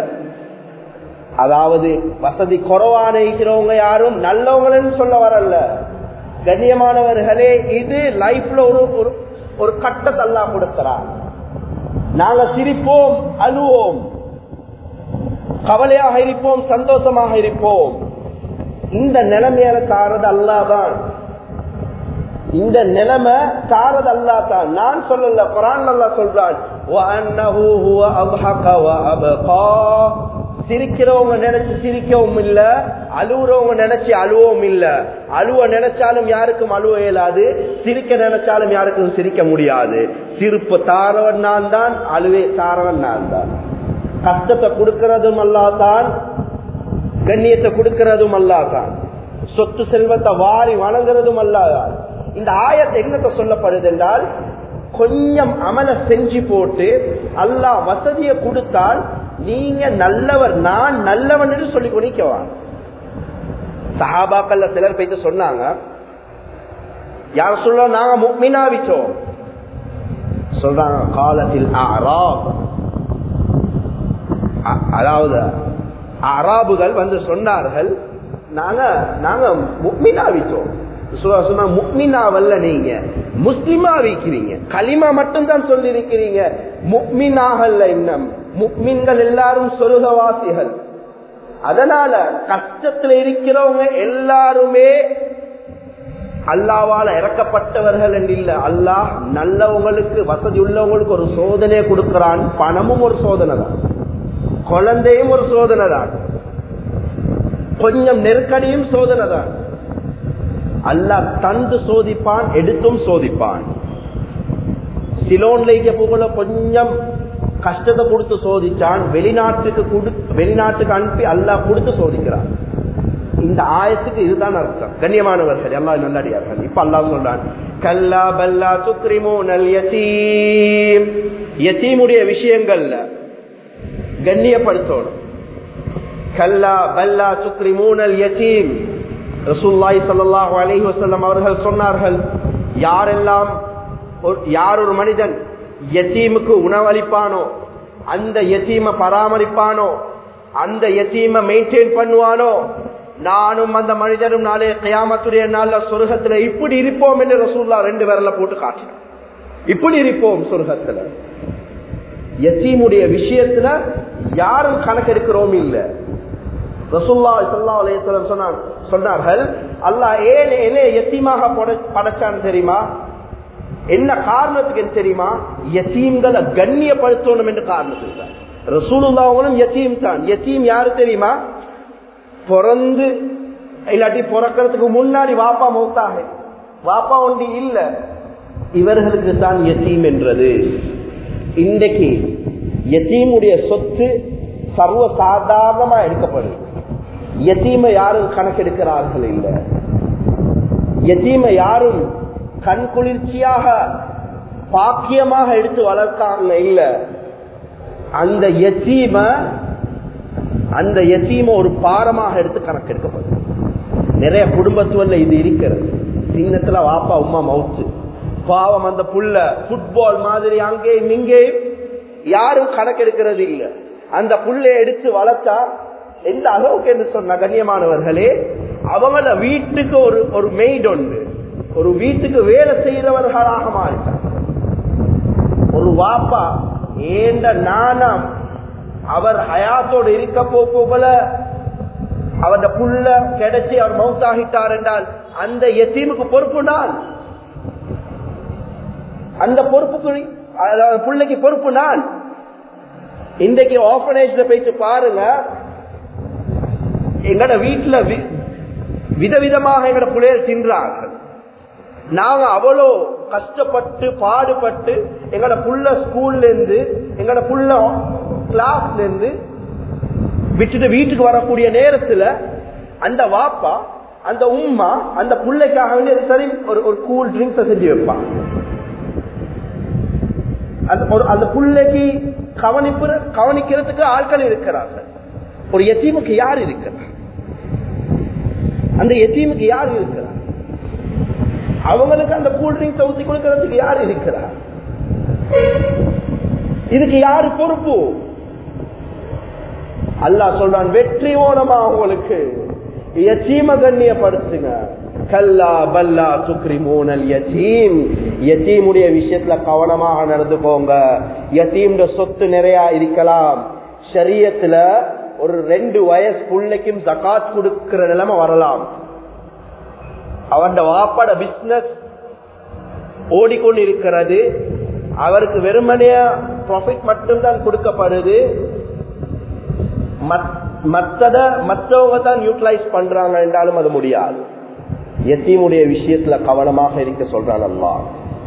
அதாவது வசதி குறைவான இருக்கிறவங்க யாரும் நல்லவங்கன்னு சொல்ல வரல. கண்ணியமானவர்களே, இது லைஃப்ல ஒரு ஒரு கட்டத்தை அல்லாஹ் கொடுக்கிறான். நாங்க சிரிப்போம், அழுவோம், கவலையாக இருப்போம், சந்தோஷமாக இருப்போம். இந்த நிலைமையில தாரது அல்லாதான். இந்த நிலைமை தாரது அல்லாதான். நான் சொல்லல, குர்ஆன் அல்லாஹ் சொல்றான், வஅன்னஹு ஹுவ அத்ஹக வஅபகா. சிரிக்கிறவங்க நினைச்சு சிரிக்கவும் இல்ல, அழுவுறவங்க நினைச்சு அழுவவும் இல்ல. அழுவ நினைச்சாலும் யாருக்கும் அழுவ இயலாது, சிரிக்க நினைச்சாலும் யாருக்கும் சிரிக்க முடியாது. சிரிப்பு தாரவன் நான் தான், அழுவே தாரவன் நான் தான். கஷ்டத்தை கொடுக்கிறதும் அல்லாதான், கண்ணியத்தை கொடுக்கிறதும் அல்லாதான், சொத்து செல்வத்தை வாரி வணங்குறதும் அல்லாதான். இந்த ஆயத்தை என்னத்தை சொல்லப்படுது என்றால், கொஞ்சம் அமல செஞ்சு போட்டு அல்லாஹ் வசதியை கொடுத்தால் நீங்க நல்லவர், நான் நல்லவன் என்று சொல்லி கொண்டிருக்கவா. சஹாபாக்கள்ல சிலர் போயிட்டு சொன்னாங்க, யார் சொல்ல நாங்க முஃமினாவிச்சோம் சொல்றாங்க. காலத்தில் அராப், அதாவது அராபுகள் வந்து சொன்னார்கள், நாங்க நாங்க முஃமினாவிச்சோம். சொன்னா முஃமினாவல்ல, நீங்க முஸ்லிமா இருக்கிறீங்க, கலிமா மட்டும்தான் சொல்லி இருக்கிறீங்க, முஃமினாகல்ல. இன்னும் முஃமின்கள் எல்லாரும் சொர்க்கவாசிகள். அதனால கஷ்டத்துல இருக்கிறவங்க எல்லாருமே அல்லாவால இறக்கப்பட்டவர்கள் என்று இல்ல. அல்லாஹ் நல்லவங்களுக்கு, வசதி உள்ளவங்களுக்கு ஒரு சோதனை கொடுக்கிறான். பணமும் ஒரு சோதனை தான், குழந்தையும் ஒரு சோதனை தான், கொஞ்சம் நெருக்கடியும் சோதனை தான். அல்லாஹ் தந்து சோதிப்பான், எடுத்தும் சோதிப்பான். சிலோன்ல போகல கொஞ்சம் கஷ்டத்தை கொடுத்து சோதிச்சான், வெளிநாட்டுக்கு வெளிநாட்டுக்கு அனுப்பி அல்லாஹ் கொடுத்து சோதிக்கிறான். இந்த ஆயத்துக்கு இதுதான் அர்த்தம். கண்ணியமானவர்கள், அல்லாஹ் நல்லடியார்கள். இப்ப அல்லாஹ் சொல்றான், கல்லா பல்லா துக்ரிமூனல் யதீம். யதீமுடைய விஷயங்கள்ல கண்ணியப்படுத்தணும். கல்லா பல்லா துக்ரிமூனல் யதீம். ரசூலுல்லாஹி ஸல்லல்லாஹு அலைஹி வஸல்லம் அவர்கள் சொன்னார்கள், யாரெல்லாம் யார் ஒரு மனிதன் யதீமுக்கு உணவளிப்பானோ, அந்த யதீமை பராமரிப்பானோ, அந்த யதீமை மெயின்டைன் பண்ணுவானோ, நானும் அந்த மனிதனும் நாளே கியாமத்துடைய நாள்ல சொர்க்கத்துல இப்படி இருப்போம் என்று ரசூலுல்லாஹ் ரெண்டு விரல போட்டு காட்டினார். இப்படி இருப்போம் சொர்க்கத்துல. யதீமுடைய விஷயத்துல யாரும் கணக்கெடுக்கிறோம் இல்ல. ரசூலுல்லாஹி ஸல்லல்லாஹு அலைஹி வஸல்லம் சொன்னார் சொன்னார்கள், அல்லாஹ் ஏன் என்னை யதீமாக படைச்சான் தெரியுமா? என்ன காரணத்துக்கு தெரியுமா? யதீம்களை கண்ணியப்படுத்தணும் என்று காரணத்துக்கு. ரசூலுல்லாஹ்வும் யதீம் தான். யதீம் யாரு தெரியுமா? பிறந்து இல்லாட்டி பிறக்கிறதுக்கு முன்னாடி வாப்பா மௌத்தாக, வாப்பா ஒண்டி இல்ல, இவர்களுக்கு தான் யதீம் என்றது. இன்றைக்கு யதீமுடைய சொத்து சர்வ சாதாரணமா எடுக்கப்படுது. யதீமை யாரும் கணக்கெடுக்கிறார்கள் இல்ல. யதீமை யாரும் கண் குளிர்ச்சியாக பாக்கியமாக எடுத்து வளர்க்காங்க இல்ல. அந்த யதீம அந்த யதீம ஒரு பாரமாக எடுத்து கணக்கெடுக்கப்படுது. நிறைய குடும்பத்துவல்ல இது இருக்கிறது. சின்னத்துல வாப்பா உமா மவுத்து, பாவம் அந்த புள்ள புட்பால் மாதிரி அங்கேயும் இங்கேயும் யாரும் கணக்கெடுக்கிறது இல்ல. அந்த புள்ளைய எடுத்து வளர்த்தா எந்த அளவுக்கு என்று சொன்ன கண்ணியமானவர்களே, அவங்கள வீட்டுக்கு ஒரு ஒரு மெய்ட் ஒன்று, ஒரு வீட்டுக்கு வேலை செய்யறவர்களாக மாறிட்டார். ஒரு வாப்பா ஏண்ட நாணம் அவர் ஹயாத்தோடு இருக்க போல அவருடைய புள்ள கிடைச்சி அவர் மவுத்தாகிட்டார் என்றால் அந்த யதீமுக்கு பொறுப்பு நான், அந்த பொறுப்புக்கு பிள்ளைக்கு பொறுப்பு நான். இன்றைக்கு ஆர்பனேஜ்ல போயிட்டு பாருங்க, எங்கட வீட்டுல விதவிதமாக எங்கட பிள்ளைகள் தின்றார்கள். நாங்க அவ்வளோ கஷ்டப்பட்டு பாடுபட்டு எங்கட புள்ள ஸ்கூல்ல இருந்து எங்கட புள்ள கிளாஸ்ல இருந்து விட்டுட்டு வீட்டுக்கு வரக்கூடிய நேரத்துல அந்த வாப்பா அந்த உம்மா அந்த புள்ளைக்காக வேண்டிய சரி ஒரு ஒரு கூல் ட்ரிங்க்ஸ் செஞ்சு வைப்பாங்க. அந்த புள்ளைக்கு கவனிப்பு கவனிக்கிறதுக்கு ஆட்கள் இருக்கிறார்கள். ஒரு யதீமுக்கு யார் இருக்கிறார்? அந்த யதீமுக்கு யார் இருக்கிறார்? அவங்களுக்கு அந்த கூல் ட்ரிங்க்ஸ் ஊற்றி கொடுக்கறதுக்கு யார் இருக்கிறார்? இதுக்கு யாரு பொறுப்பு? அல்லாஹ் சொல்றான், வெற்றி ஓனமா உங்களுக்கு யதீம கண்ணியப்படுத்துங்க, கல்லா பல்லா துக்ரிமூனல் யதீம், யதீமுடைய விஷயத்துல கவனமாக நடந்துக்கோங்க. யதீம்ட சொத்து நிறைய இருக்கலாம். ஷரியத்துல ஒரு ரெண்டு வயசு பிள்ளைக்கும் ஜகாத் கொடுக்கிற நிலைமை வரலாம். அவன் வாப்பாட பிசினஸ் ஓடிக்கொண்டு இருக்கிறது, அவருக்கு வெறுமனைய ப்ராஃபிட் மட்டும்தான் கொடுக்கப்படுது, மற்றத மற்றவங்க தான் யூட்டிலைஸ் பண்றாங்க என்றாலும் அது முடியாது. யதீமுடைய விஷயத்துல கவனமாக இருக்க சொல்றான் அல்லாஹ்.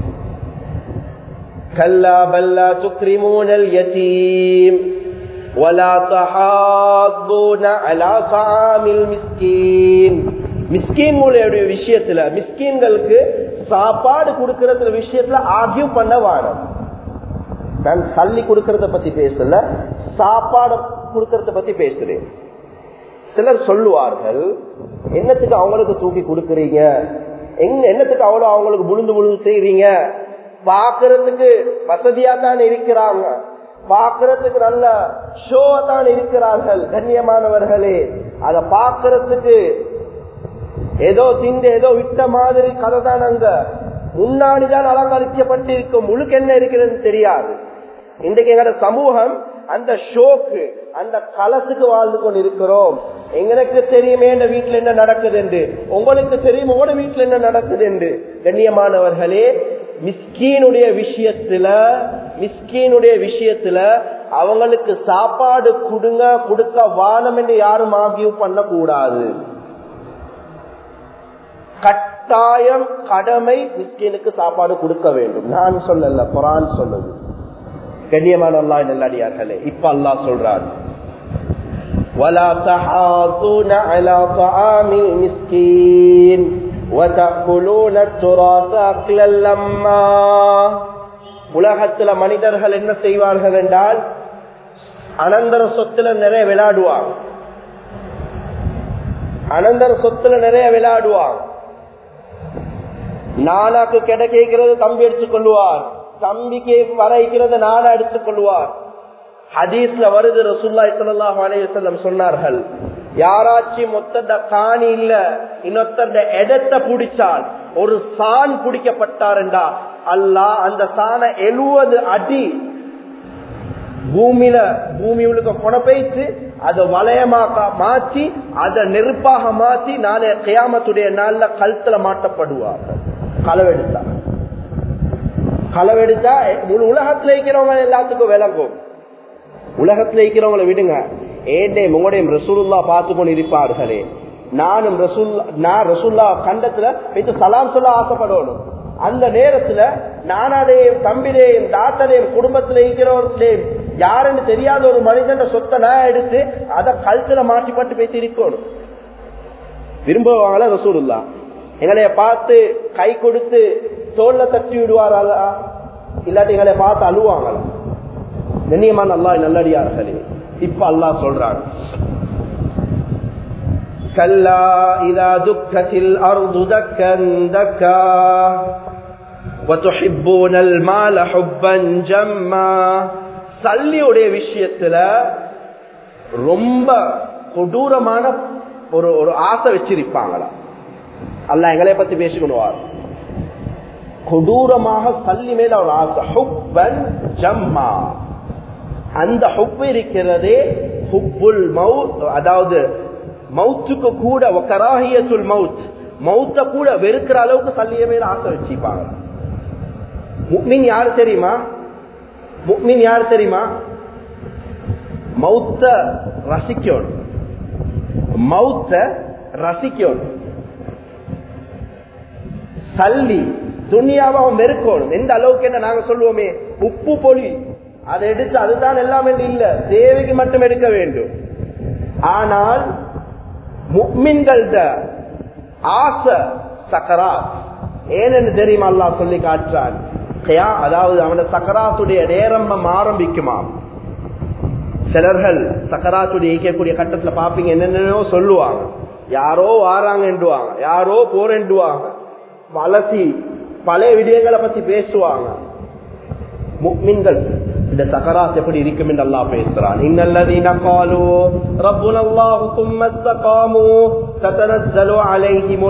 கல்லா பல்லா துக்ரிமூனல் யதீம் வலா தஹாதுன அலா தஆமில் மிஸ்கீன். மிஸ்கீன்களுடைய விஷயத்துல, மிஸ்கீன்களுக்கு சாப்பாடு கொடுக்கறதுல விஷயத்துல ஆர்கியூ பண்ண வேணும். நான் சல்லி கொடுக்கறத பத்தி பேசல, சாப்பாடு கொடுக்கறத பத்தி பேசுறேன். சிலர் சொல்லுவார்கள், என்னத்துக்கு அவங்களுக்கு தூக்கி கொடுக்கறீங்க, என்னத்துக்கு அவ்வளவு அவங்களுக்கு முழுந்து முழுந்து செய்றீங்க, பாக்குறதுக்கு வசதியா தான் இருக்கிறாங்க, பாக்குறதுக்கு நல்ல ஷோ தான் இருக்கிறார்கள். கண்ணியமானவர்களே, அத பாக்குறதுக்கு ஏதோ திண்டு ஏதோ விட்ட மாதிரி கதை தான். அங்க முன்னாடிதான் அலங்கரிக்கப்பட்டிருக்கும், முழுக்க என்ன இருக்கிறது தெரியாது. இன்றைக்கு எங்களோட சமூகம் அந்த ஷோக்கு, அந்த கலசுக்கு வாழ்ந்து கொண்டு இருக்கிறோம். எங்களுக்கு தெரியுமே இந்த வீட்டுல என்ன நடக்குது என்று, உங்களுக்கு தெரியும் உங்களோட வீட்டுல என்ன நடக்குது என்று. கண்ணியமானவர்களே, மிஸ்கீனுடைய விஷயத்துல மிஸ்கீனுடைய விஷயத்துல அவங்களுக்கு சாப்பாடு கொடுங்க கொடுக்க வானம் என்று யாரும் ஆகிய பண்ண கூடாது. கட்டாயம் கடமை மிஸ்கீனுக்கு சாப்பாடு கொடுக்க வேண்டும். நான் சொல்லல, குர்ஆன் சொல்லுது. கண்ணியமான அல்லாஹ் நல்லடியார்களே, இப்ப அல்லாஹ் சொல்றார், வலா தஹாதுன அலா தஆமில் மிஸ்கீன் வதகுலூன துராஸ அக்லல் லம்மா. உலகத்துல மனிதர்கள் என்ன செய்வார்கள் என்றால், அனந்தர சொத்துல நிறைய விளையாடுவாங்க, அனந்தர சொத்துல நிறைய விளையாடுவாங்க. நானாக்கு கிடைக்கிறது தம்பி அடித்துக் கொள்வார், தம்பிக்கு வரைக்கிறது நானா அடித்துக் கொள்வார். ஹதீஸ்ல வருது, ரசூலுல்லாஹி ஸல்லல்லாஹு அலைஹி வஸல்லம் சொன்னார்கள், யாராச்சும் மொத்த காணி இல்ல இன்னொத்த இடத்தை பிடிச்சால், ஒரு சான் பிடிக்கப்பட்டாருண்டா அல்லாஹ் அந்த சானை எழுபது அடி பூமியில பூமி உள்ள கொணப்பைத்து அதை வளையமாக மாற்றி அதை நெருப்பாக மாற்றி நாளைய கியாமத்துடைய நாள்ல கழுத்துல மாட்டப்படுவார்கள். களவெடுத்தா களவெடுத்தா முழு உலகத்துல இருக்கிறவங்க எல்லாத்துக்கும் விளங்கும். உலகத்துல இருக்கிறவங்களை விடுங்க, ஏண்டே உங்களுடைய ரசூலுல்லாஹ் பார்த்து கொண்டு இருப்பார்களே, நானும் ரசூல்லா நான் ரசூல்லா கண்டத்துல வைத்து சலாம் சொல்ல ஆசைப்படணும். அந்த நேரத்துல நானாடையும் தம்பிடையும் தாத்தடையும் குடும்பத்துல இருக்கிறவர்களையும் யாருன்னு தெரியாத ஒரு மனிதன் சொத்தை நான் எடுத்து அதை கழுத்துல மாற்றிப்பட்டு பேசி இருக்கணும். விரும்புவாங்களா ரசூலுல்லாஹ்? எங்களைய பார்த்து கை கொடுத்து தோல்ல தட்டி விடுவாரா, இல்லாட்டி எங்களை பார்த்து அழுவாங்களா? கண்ணியமான அல்லாஹ் நல்லடியார்களே, இப்ப அல்லாஹ் சொல்றான், கல்லா இதா துக்கத்தில் அர்து தக்கன் தக்கா வதுஹிப்பூனல் மால ஹுப்பன் ஜம்மா. சல்லியுடைய விஷயத்துல ரொம்ப கொடூரமான ஒரு ஒரு ஆசை வச்சிருப்பாங்களா? அல்லாஹ் எங்களை பத்தி பேசிக்கொள்வார். கொடூரமாக சல்லி மேல ஒரு ஆசை, ஹுப்பன் ஜம்மா. அந்த ஹுப் இருக்கிறதே ஹுப்புல் மவுத், அதாவது மவுத்துக்கு கூட கராஹியத்துல் மவுத், மவுத்த கூட வெறுக்கிற அளவுக்கு சல்லிய மேல ஆசை வச்சிருப்பாங்க. முஃமின் யாரு தெரியுமா? முஃமின் யாரு தெரியுமா? மவுத்த ரசிக்கணும், மவுத்த ரசிக்கணும். சல்லி துனியாவை அவன் வெறுக்கணும். எந்த அளவுக்கு என்ன நாங்க சொல்லுவோமே, உப்பு பொலி அதை எடுத்து அதுதான் எல்லாம் இல்ல, தேவைக்கு மட்டும் எடுக்க வேண்டும். ஆனால் முஃமின்களோட ஆசை சக்கராத். ஏன்னு தெரியுமா? அல்லாஹ் சொல்லி காட்டுறான், அதாவது அவன சக்கராத்துடைய நேரம் ஆரம்பிக்குமா. சிலர்கள் சக்கராத்துடைய ஈக்கக்கூடிய கட்டத்துல பாப்பீங்க, என்னென்னோ சொல்லுவாங்க, யாரோ வாராங்க என்றுவாங்க, யாரோ போறேன்டுவாங்க, வளசி பழைய விடயங்களை பத்தி பேசுவாங்க. முஃமின்கள் இந்த சக்கராத் எப்படி இருக்கும் என்று அல்லாஹ் பேசுறான். இன்னல்லதீன காலூ ரப்புனல்லாஹு ثم استقاموا تتنزل عليهم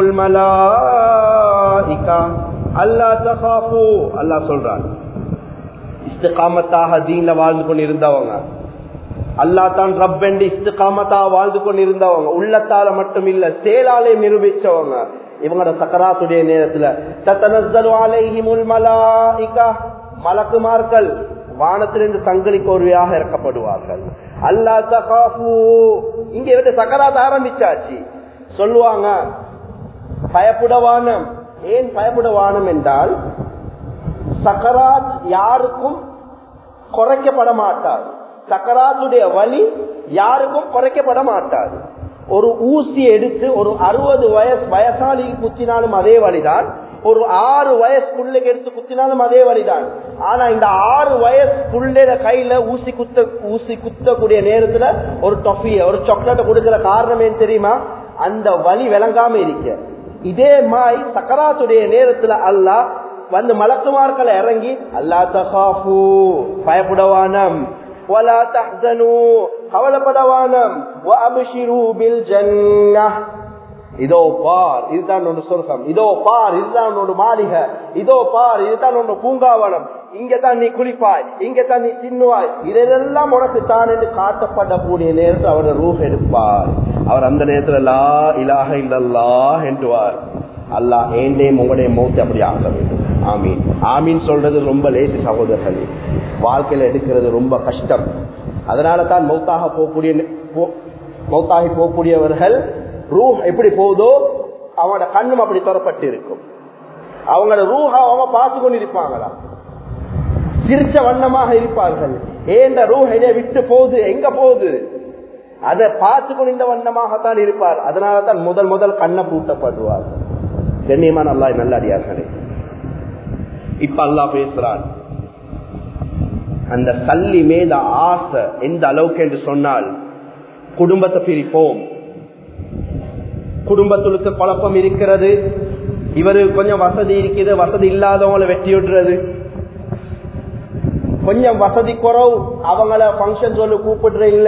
الملائكه அல்லா தகாஃபு. அல்லாஹ் சொல்றான், இஸ்திகாமத்தாக தீன்ல வாழ்ந்து கொண்டு இருந்தவங்க, அல்லாஹ் தான் ரப் என்று இஸ்திகாமத்தாக வாழ்ந்து கொண்டு இருந்தவங்க, உள்ளத்தால மட்டும் இல்ல செயலாலே நிரூபிச்சவங்க, இவங்களோட சக்கராத்துடைய நேரத்துல தத்தனஸ்ஸலு அலைஹிமுல் மலாயிகா, மலக்குமார்கள் வானத்திலிருந்து சங்கிலி கோர்வையாக இறக்கப்படுவார்கள். அல்லா தகாஃபு, இங்க விட்டு சக்கராத் ஆரம்பிச்சாச்சு. சொல்லுவாங்க பயப்படவானம். ஏன் பயப்படவானம் என்றால் சக்கராத் யாருக்கும் குறைக்கப்பட மாட்டாது. சக்கராத்துடைய வலி யாருக்கும் குறைக்கப்பட மாட்டாது. ஒரு ஊசி எடுத்து ஒரு அறுபது வயசு வயசாளி குத்தினாலும் அதே வழிதான், ஒரு ஆறு வயசு புள்ளைக்கு எடுத்து குத்தினாலும் அதே வழிதான். ஆனா இந்த ஆறு வயசு புள்ளைய கையில ஊசி குத்த ஊசி குத்தக்கூடிய நேரத்துல ஒரு டொஃபிய ஒரு சாக்லேட் கொடுக்கிற காரணம் ஏன் தெரியுமா? அந்த வலி விளங்காம இருக்க. இதே மாய் சக்கராத்துடைய நேரத்துல அல்லாஹ் வந்து மலக்குமார்களை இறங்கி அல்லா தகாஃபு, பயப்படவானம், வலா தஹ்சனு, கவலைப்படவானம், வஅப்ஷிரு பில் ஜன்னஹ், இதோ பார் இதுதான் ஒன்று சொர்க்கம், இதோ பார் இதுதான் ஒன்று மாளிகை, இதோ பார் இதுதான் ஒன்று பூங்காவனம், இங்கதான் நீ குளிப்பாய், இங்கதான் நீ தின்னுவாய், இதெல்லாம் உனக்கு தான் என்று காட்டப்படக்கூடிய நேரத்தில் அவருடைய ரூஹ் எடுப்பார். அவர் அந்த நேரத்தில் லா இலாஹ இல்லல்லாஹ் என்றுவார். அல்லாஹ் ஏண்டே உங்களுடைய மௌத்தை அப்படி ஆக வேண்டும். ஆமீன் ஆமீன் சொல்றது ரொம்ப லேசி சகோதரர்களே, வாழ்க்கையில எடுக்கிறது ரொம்ப கஷ்டம். அதனால தான் மௌத்தாக போகக்கூடிய மௌத்தாகி போகக்கூடியவர்கள் ரூஹ் எப்படி போகுதோ அவங்களோட கண்ணும் அப்படி தொடரப்பட்டு இருக்கும். அவங்களோட ரூஹ அவங்க பார்த்து கொண்டு இருப்பாங்களா, சிரிச்ச வண்ணமாக இருப்பார்கள். ஏண்ட ரூஹ் இதை விட்டு போகுது, எங்க போகுது அதை பார்த்து கொண்டு இந்த வண்ணமாகத்தான் இருப்பார். அதனால தான் முதல் முதல் கண்ணை பூட்டப்படுவார். கண்ணியமான அல்லாஹ் நல்லடியார்களே, இப்ப அல்லாஹ் பேசுறான், அந்த சல்லி மேல ஆசை எந்த அளவுக்கு என்று சொன்னால், குடும்பத்தை பிரிப்போம், குடும்பத்துக்கு குழப்பம் இருக்கிறது, இவரு கொஞ்சம் வசதி இருக்குது, வசதி இல்லாதவங்களை வெட்டி விடுறது, கொஞ்சம் வசதி குறவு அவங்கள பங்கன் சொல்லி கூப்பிடுற இல்ல,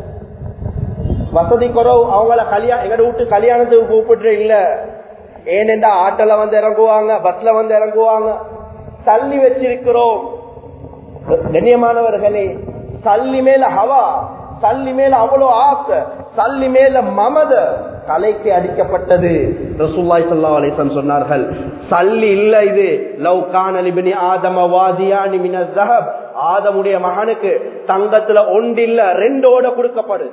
வசதி குறவு அவங்கள கல்யாணம் எங்க வீட்டு கல்யாணத்துக்கு கூப்பிடுற இல்ல, ஏனென்றா ஆட்டோல வந்து இறங்குவாங்க, பஸ்ல வந்து இறங்குவாங்க, தள்ளி வச்சிருக்கிறோம். கண்ணியமானவர்களே, சல்லி மேல ஹவா, சல்லி மேல அவ்வளவு ஆசை, சல்லி மேல மமத தலைக்கு அடிக்கப்பட்டது. ரசூலுல்லாஹி ஸல்லல்லாஹு அலைஹி வஸல்லம் சொன்னார்கள், சல்லி இல்ல இது, லவ் கான லிப்னி ஆதம வாதியானி மினல் ஸஹப், ஆதமுடைய மகனுக்கு தங்கத்துல ஒன்று இல்ல ரெண்டு ஓட கொடுக்கப்படுது,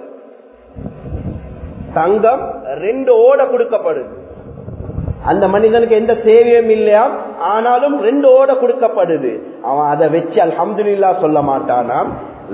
தங்கம் ரெண்டு ஓட கொடுக்கப்படுது. அந்த மனிதனுக்கு எந்த தேவையும் இல்லையா, ஆனாலும் ரெண்டு ஓட கொடுக்கப்படுது. அவன் அதை வச்சு அல்ஹம்துலில்லாஹ் சொல்ல மாட்டானாம்.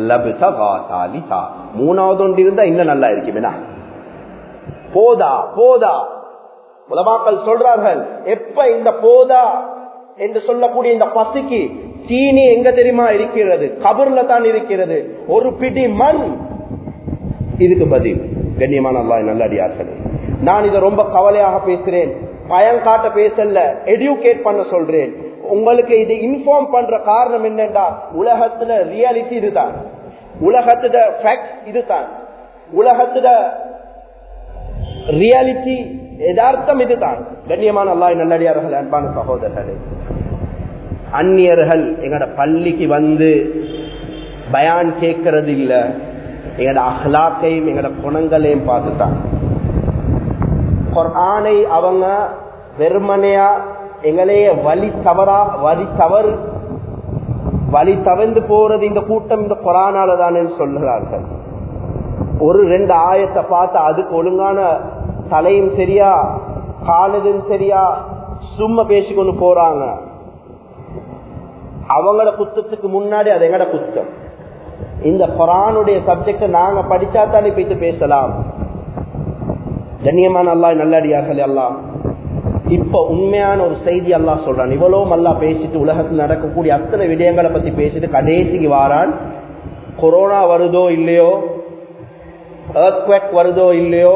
மூணாவது ஒன்று இருந்தா இன்னும் நல்லா இருக்குமே. போதா போதா உலமாக்கள் சொல்றார்கள், எப்ப இந்த போதா என்று சொல்லக்கூடிய இந்த பசிக்கு தீனி எங்க தெரியுமா இருக்கிறது? கபர்ல தான் இருக்கிறது. ஒரு பிடி மண் இதுக்கு பதில். கண்ணியமான அல்லாஹ் நல்லடியார்களே, நான் இதை ரொம்ப கவலையாக பேசுறேன், பயம் காட்ட பேசல, எடியூகேட் பண்ண சொல்றேன். உங்களுக்கு இது இன்ஃபார்ம் பண்ற காரணம் என்னன்னா, உலகத்துல ரியாலிட்டி இதுதான், உலகத்துல ஃபேக்ட் இதுதான், உலகத்துல ரியாலிட்டி யதார்த்தம் இதுதான். கண்ணியமான அல்லாஹ் நல்லடியார்கள், அன்பான சகோதரர்களே, அந்நியர்கள் எங்கட பள்ளிக்கு வந்து பயான் கேட்கறது இல்ல, எங்கட அஹ்லாக்கையும் எங்கட குணங்களையும் பார்த்துட்டாங்க. குர்ஆனை அவங்க வெறுமனையா எங்களையே வழி தவறா வழி தவறு வழி தவந்து போறது இந்த கூட்டம் இந்த குர்ஆனால தான் சொல்லுகிறார்கள். ஒரு ரெண்டு ஆயத்தை பார்த்து அதுக்கு ஒழுங்கான தலையும் சரியா காலதும் சரியா சும்மா பேசிக்கொண்டு போறாங்க. அவங்களோட குத்தத்துக்கு முன்னாடி அது எங்கட குத்தம். இந்த குர்ஆனுடைய சப்ஜெக்ட நாங்க படிச்சா தானே போயிட்டு பேசலாம். கண்ணியமான அல்லாஹ் நல்லடியார்களே, அல்லாஹ் இப்ப உண்மையான ஒரு செய்தி அல்லாஹ் சொல்றான். இவ்வளவு அல்லாஹ் பேசிட்டு உலகத்தில் நடக்கக்கூடிய அத்தனை விடயங்களை பத்தி பேசிட்டு கடைசிக்கு வாரான். கொரோனா வருதோ இல்லையோ, எர்த்குவேக் வருதோ இல்லையோ,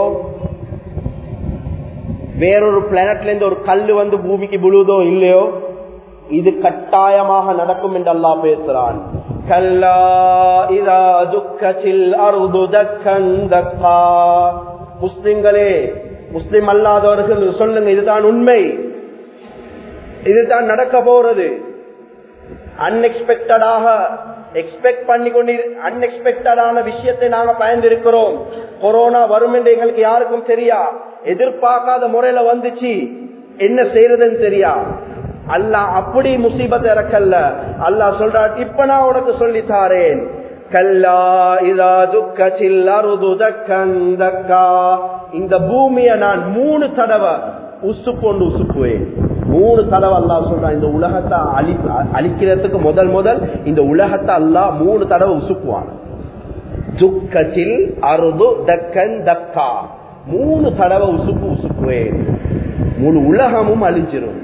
வேறொரு பிளானட்ல இருந்து ஒரு கல்லு வந்து பூமிக்கு விழுதோ இல்லையோ, இது கட்டாயமாக நடக்கும் என்று அல்லாஹ் பேசுறான். கல்லா இதா துக்கத்தில் அர்து தக்கன் தக்கா. முஸ்லிம்களே, முஸ்லிம் அல்லாதவர்கள் சொல்லுங்க, இதுதான் உண்மை, இதுதான் நடக்க போறது. அன்எக்ஸ்பெக்டடாக எக்ஸ்பெக்ட் பண்ணி கொண்டு அன்எக்ஸ்பெக்டடான விஷயத்தை நாங்க பயந்திருக்கிறோம். கொரோனா வரும் என்று எங்களுக்கு யாருக்கும் தெரியா, எதிர்பார்க்காத முறையில வந்துச்சு, என்ன செய்யறதுன்னு தெரியா. அல்லாஹ் அப்படி முசீபத்தை இறக்கல்ல. அல்லாஹ் சொல்றார், இப்ப நான் உனக்கு சொல்லி தாரேன். கல்லா இதா துக்கத்தில் அர்து தக்கன் தக்கா. இந்த பூமியை நான் மூணு தடவை உசுப்பொண்டு உசுப்புவேன். மூணு தடவை அல்லாஹ் சொல்றான், இந்த உலகத்தை அழி அழிக்கிறதுக்கு முதல் முதல் இந்த உலகத்தை அல்லாஹ் மூணு தடவை உசுப்புவான். துக்கத்தில் அர்து தக்கன் தக்கா. மூணு தடவை உசுப்பு உசுப்புவேன், முழு உலகமும் அழிஞ்சிரும்.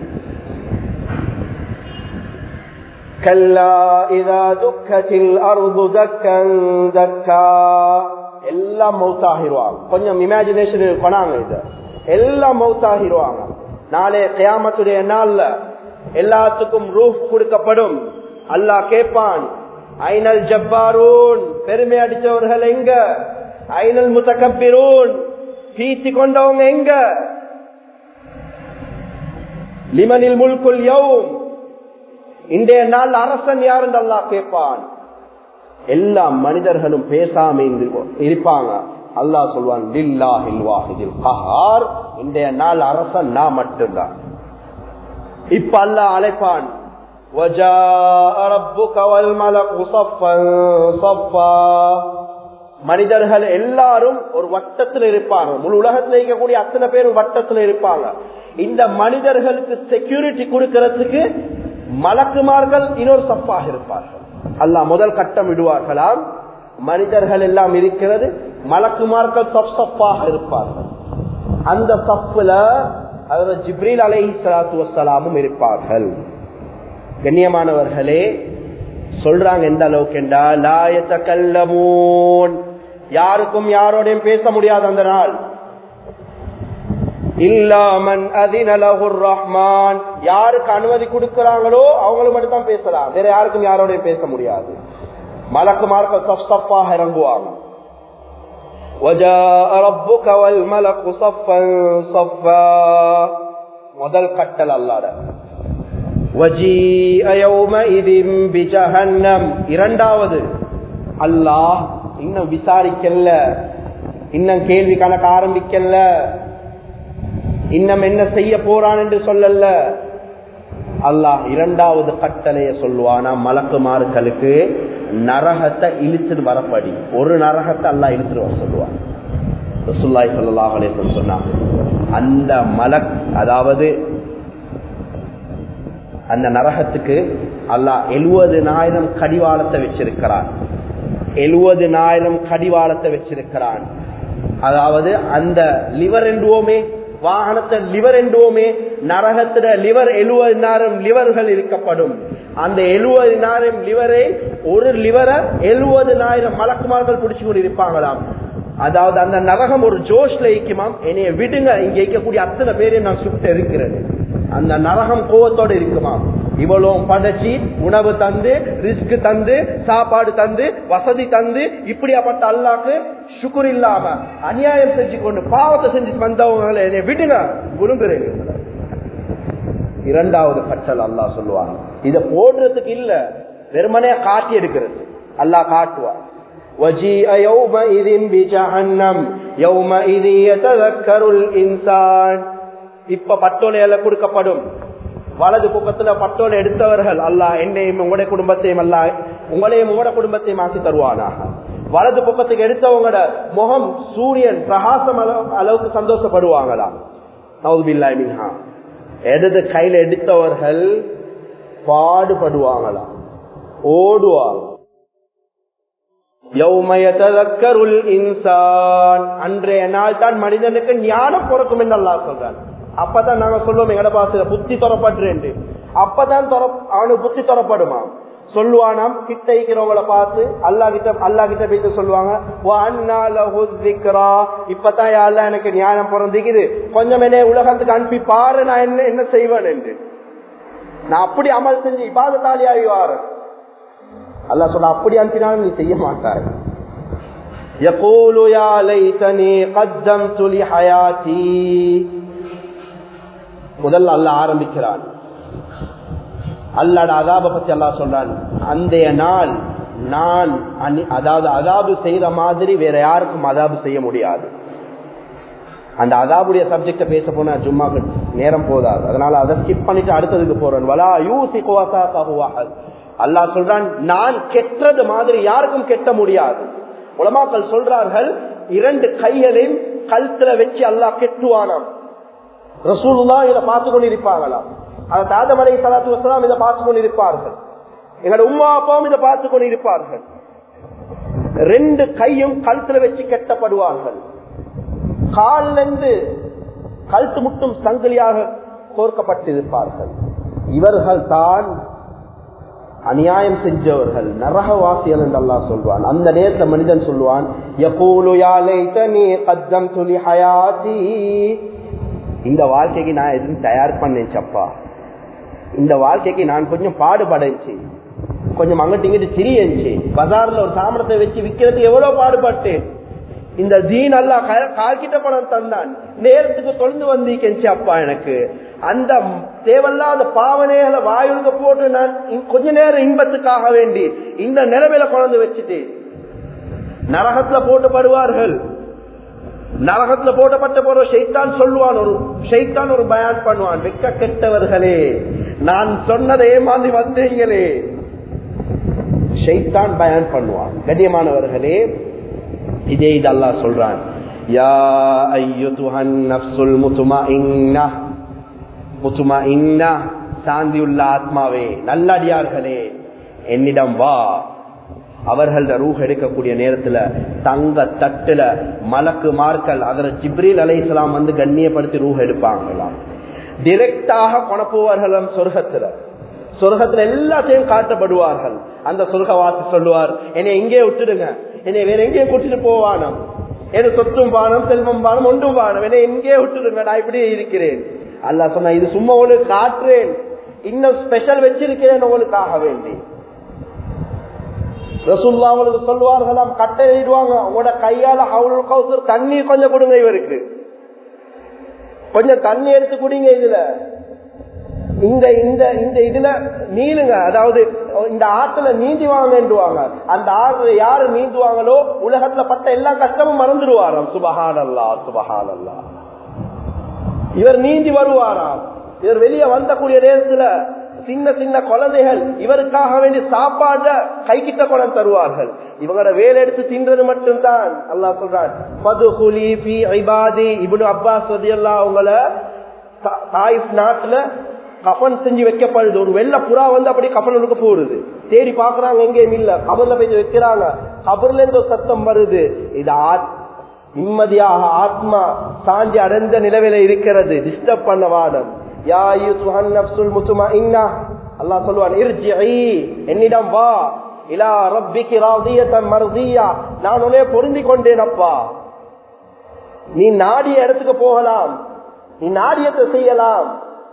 கல்லா இதா துக்கத்தில் அர்து தக்கன் தக்கா. எல்லாம் மௌத்தாகிடுவாங்க. கொஞ்சம் இமேஜினேஷன் கொண்டாங்க, இது எல்லாம் மௌத்தாகிடுவாங்க. நாளே கியாமத்துடைய நாள்ல எல்லாத்துக்கும் ரூஹ் கொடுக்கப்படும். அல்லாஹ் கேட்பான், ஐனல் ஜப்பாரூன், பெருமை அடிச்சவர்கள் எங்க? ஐனல் முத்தகப்பிரூன், பீத்தி கொண்டவங்க எங்க? லிமனில் முல்குல் யௌம், இன்றைய நாள் அரசன் யார் என்று அல்லாஹ் கேட்பான். எல்லா மனிதர்களும் பேசாம இருப்பாங்க. அல்லாஹ் சொல்வான், லில்லாஹில் வாஹிதில் கஹார், இன்றைய நாள் அரசன் நான் மட்டும்தான். இப்ப அல்லாஹ் அழைப்பான், வஜாஅ ரப்புக வல் மலகு ஸஃபன் ஸஃபா. மனிதர்கள் எல்லாரும் ஒரு வட்டத்தில் இருப்பாங்க. முழு உலகத்தில் இருக்கக்கூடிய அத்தனை பேர் வட்டத்தில் இருப்பாங்க. இந்த மனிதர்களுக்கு செக்யூரிட்டி கொடுக்கிறதுக்கு மலக்குமார்கள் இன்னொரு சப்பாக இருப்பார்கள். அல்லாஹ் முதல் கட்டம் விடுவார்களாம். மனிதர்கள் எல்லாம் இருக்கிறது, மலக்குமார்கள் சப் சப்பாக இருப்பார்கள். அந்த சப்புல அதுல ஜிப்ரீல் அலைஹிஸ்ஸலாத்து வஸ்ஸலாமும் இருப்பார்கள். கண்ணியமானவர்களே, சொல்றாங்க எந்த அளவுக்கு என்றா, லா யதகல்லமூன், யாருக்கும் யாரோடையும் பேச முடியாது அந்த நாள். இல்லா மன் அதின லஹுர் ரஹ்மான், யாருக்கு அனுமதி கொடுக்கிறாங்களோ அவங்களுக்கு மட்டும் தான் பேசலாம், வேற யாருக்கும் யாரோடையும் பேச முடியாது. மலக்குமார்கள் சஃப் சஃப்பாக இறங்குவாங்க. வஜாஅ ரப்புக வல் மலகு ஸஃபன் ஸஃபா. முதல் கட்டல் அல்லாஹ்ட. வஜீஅ யௌமஇதின் பிஜஹன்னம். இரண்டாவது, அல்லாஹ் இன்னும் விசாரிக்கல, இன்னும் கேள்வி கணக்கு ஆரம்பிக்கல, இன்னும் என்ன செய்ய போறான் என்று சொல்லல. அல்லாஹ் இரண்டாவது கட்டளைய சொல்லுவானா, மலக்குமார்களுக்கு நரகத்தை இழுத்துட்டு வரப்படி. ஒரு நரகத்தை அல்லாஹ் இழுத்துட்டு வர சொல்லுவான். ரசூலுல்லாஹி ஸல்லல்லாஹு அலைஹி வஸல்லம் சொன்னாங்க, அந்த மலக், அதாவது அந்த நரகத்துக்கு அல்லாஹ் எழுபதுனாயிரம் கடிவாளத்தை வச்சிருக்கிறான். எழுபதுனாயிரம் கடிவாளத்தை வச்சிருக்கிறான். அதாவது அந்த லிவர் என்றுவோமே, வாகனத்தை லிவர் என்றுவோமே, நரகத்தில லிவர் எழுபதினாயிரம் லிவர்கள் இருக்கப்படும். அந்த எழுபதினாயிரம் லிவரை, ஒரு லிவரை எழுபதினாயிரம் மலக்குமார்கள் பிடிச்சு கொண்டு இருப்பாங்களாம். அதாவது அந்த நரகம் ஒரு ஜோஷ்ல இருக்குமாம், என்னைய விடுங்க, இங்க இருக்கக்கூடிய அத்தனை பேரையும் நான் சுட்டு இருக்கிறது. அந்த நரகம் கோவத்தோடு இருக்குமாம். இவ்வளவு படைச்சி உணவு தந்து, ரிஸ்க் தந்து, சாப்பாடு தந்து, வசதி தந்து, இப்படியாப்பட்ட அல்லாஹ்க்கு சுக்ர் இல்லாம அநியாயம் செஞ்சு கொண்டு பாவத்தை செஞ்சு வந்தவங்களை என்னை விடுங்க, விழுங்குறேன். இரண்டாவது கட்டல் அல்லாஹ் சொல்லுவாங்க, இத போடுறதுக்கு இல்ல, வெறுமனே காட்டி எடுக்கிறது. அல்லாஹ் காட்டுவார். وَجِيءَ يَوْمَئِذٍ بِجَهَنَّمَ يَوْمَئِذٍ يَتَذَكَّرُ الْإِنسَانُ. இப்ப பட்டோலையில கொடுக்கப்படும். வலது பக்கத்துல பட்டோலை எடுத்தவர்கள், அல்லாஹ் என்னையும் உங்களுடைய குடும்பத்தையும், அல்லாஹ் உங்களையும் உங்களோட குடும்பத்தையும் ஆக்கி தருவானா. வலது பக்கத்துக்கு எடுத்தவங்களோட முகம் சூரியன் பிரகாசம் அளவுக்கு சந்தோஷப்படுவாங்களா. நவுதுபில்லாஹி மின்ஹா. இடது கையில எடுத்தவர்கள் பாடுபடுவாங்களா, ஓடுவாங்க. அன்றைய நாள் தான் மனிதனுக்கு ஞானம் பிறக்கும் என்று அல்லாஹ் சொல்றான். அப்பதான் நாங்க சொல்லுவோம், எங்கட பாச புத்தி தொரப்படுறேன், அப்பதான் அவனுக்கு புத்தி தொரப்படுமா. சொல்லுவானாம், கிட்ட இருக்கிறவங்களை பார்த்து அல்லா கிட்ட அல்லா கிட்ட போயிட்டு சொல்லுவாங்க, இப்பதான் யாரெல்லாம் எனக்கு ஞானம் பிறந்திக்குது, கொஞ்சம் என்ன உலகத்துக்கு அனுப்பி பாரு, நான் என்ன என்ன செய்வேன் என்று. நான் அப்படி அமல் செஞ்சு இபாதத்தாலியாகி வாரேன். அல்லாஹ் சொல்ல அப்படி அனுப்பினாலும் நீ செய்ய மாட்டாய். يقول يا ليتني قدمت لحياتي. முதல்ல அல்லாஹ் ஆரம்பிக்கிறான். அல்லாஹ்வுடைய அஸாப பத்தி அல்லாஹ் சொல்றான். அந்த நாள் நான் அதாவது அஸாபு செய்யற மாதிரி வேற யாருக்கும் அஸாபு செய்ய முடியாது. அந்த அஸாபுடைய சப்ஜெக்ட பேச போனா ஜும்மாக்கு நேரம் போதாது. அதனால அதை ஸ்கிப் பண்ணிட்டு அடுத்ததுக்கு போறேன். வலா யூசிகு வஸாகஹு அஹத். அல்லாஹ் சொல்றான் நான் கெட்டது மாதிரி யாருக்கும் கெட்ட முடியாது. உலமாக்கள் சொல்றார்கள் இரண்டு கைகளையும் கழுத்துல வச்சு அல்லாஹ் கெட்டுவானாம். ரசூலுல்லாஹ் இதை பார்த்து கொண்டிருப்பாங்களாம். அது ஆதம் அலைஹிஸ்ஸலாத்து வஸ்ஸலாம் இதை பார்த்து கொண்டிருப்பார்கள். எங்களோட உம்மா அப்பாவும் இதை பார்த்து கொண்டிருப்பார்கள். ரெண்டு கையும் கழுத்துல வச்சு கெட்டப்படுவார்கள். காலிலிருந்து கழுத்து முட்டும் சங்கிலியாக கோர்க்கப்பட்டிருப்பார்கள். இவர்கள் தான் அநியாயம் செஞ்சவர்கள், நரகவாசிகள் என்று அல்லாஹ் சொல்வான். அந்த நேரத்தை மனிதன் சொல்வான், யகூலு யா லைதனி கத்தம்து லிஹயாதி. இந்த வாழ்க்கைக்கு நான் எதுவும் தயார் பண்ணேன் சப்பா, இந்த வாழ்க்கைக்கு நான் கொஞ்சம் பாடுபடைச்சு, கொஞ்சம் அங்கிட்டு இங்கிட்டு திரியச்சு, பஜார்ல ஒரு சாமரத்தை வச்சு விற்கிறதுக்கு எவ்வளவு பாடுபட்டேன். இந்த தீன் அல்லாஹ் கால்கிட்ட பணம் தந்தான், நேரத்துக்கு தொழுந்து வந்திருக்கேன் அப்பா. எனக்கு அந்த தேவையில்லாத பாவனைகளை வாயுங்க போட்டு நான் கொஞ்ச நேரம் இன்பத்துக்காக வேண்டி இந்த நிலைமையில குழந்தை வச்சுட்டு நரகத்துல போட்டுப்படுவார்கள். நரகத்துல போட்டப்பட்ட போற ஷைத்தான் சொல்லுவான், ஒரு ஷைத்தான் ஒரு பயான் பண்ணுவான், வெக்க கெட்டவர்களே நான் சொன்னதை ஏமாந்து வந்தீங்களே. ஷைத்தான் பயான் பண்ணுவான். கண்ணியமானவர்களே, இதே இது அல்லாஹ் சொல்றான், யா அய்யுதுஹன் நஃப்ஸுல் முத்மஇன்னா. முத்மஇன்னா சாந்தியுள்ள ஆத்மாவே, நல்லடியார்களே என்னிடம் வா. அவர்கள ரூஹ் எடுக்கக்கூடிய நேரத்துல தங்க தட்டுல மலக்கு மார்கள் அதர ஜிப்ரீல் அலைஹிஸ்ஸலாம் வந்து கண்ணியப்படுத்தி ரூஹ் எடுப்பாங்களாம். டிரெக்டாக கொணப்புவார்கள் சொர்க்கத்துல. சொர்க்கத்துல எல்லாத்தையும் காட்டப்படுவார்கள். அந்த சொர்க்கவாசி சொல்லுவார், என்னை எங்கே விட்டுடுங்க, என்னை வேற எங்கேயும் கூட்டிட்டு போவானம், எனக்கு சொத்தும் பானம் செல்வம் பானம் ஒன்றும் பானம், என்னை எங்கே விட்டுடுங்க, நான் இப்படியே இருக்கிறேன். அல்லாஹ் சொன்னா இது சும்மா உங்களுக்கு காட்டுறேன், இன்னும் ஸ்பெஷல் வச்சிருக்கிறேன் உங்களுக்காக வேண்டி. ரசூலுல்லாஹ் அவங்களுக்கு சொல்லுவார்களாம், கட்டளையிடுவாங்க, உங்களோட கையால ஹவுலுல் கௌசர் தண்ணீர் கொஞ்சம் கொடுங்க, இவருக்கு கொஞ்சம் தண்ணி எடுத்து குடிங்க, இதுல இந்த இந்த இந்த இதுல நீளுங்க, அதாவது இந்த ஆத்துல நீந்தி வாங்கன்றுவாங்க. அந்த ஆத்துல யாரு நீந்துவாங்களோ உலகத்துல பட்ட எல்லா கஷ்டமும் மறந்துடுவாராம். சுபஹானல்லாஹ் சுபஹானல்லாஹ். இவர் நீந்தி வருவாராம். இவர் வெளியே வந்தக்கூடிய நேரத்துல சின்ன சின்ன குழந்தைகள் இவருக்காக வேண்டி சாப்பாட கை கிட்ட கொண்டு தருவார்கள். இவங்களோட வேலை எடுத்து தின்றது மட்டும்தான். அல்லாஹ் சொல்றான், ஃபதுகுலி ஃபீ இபாதி. இப்னு அப்பாஸ் ரலியல்லாஹு அவங்கள தாயிஃப் நாட்டுல கஃன் செஞ்சு வைக்கப்படுது. ஒரு வெள்ள புறா வந்து அப்படி கஃனுக்கு போடுது. தேடி பாக்குறாங்க, எங்கேயும் இல்ல. கபர்ல போய் வைக்கிறாங்க, கபர்ல இருந்து சத்தம் வருது. இது நிம்மதியாக ஆத்மா சாந்தி அடைந்த நிலவில இருக்கிறது, டிஸ்டர்ப் பண்ண வாடம். யா அய்யுஹன் நஃப்ஸுல் முத்மஇன்னா. அல்லாஹ் சொல்வான், இர்ஜிஇ, என்னிடம் வா, இலா ரப்பிகி ராதியத்தன் மர்தியா. நான் உன்னை பொருந்தி கொண்டேன் அப்பா, நீ நாடிய இடத்துக்கு போகலாம், நீ நாடியத்தை செய்யலாம்.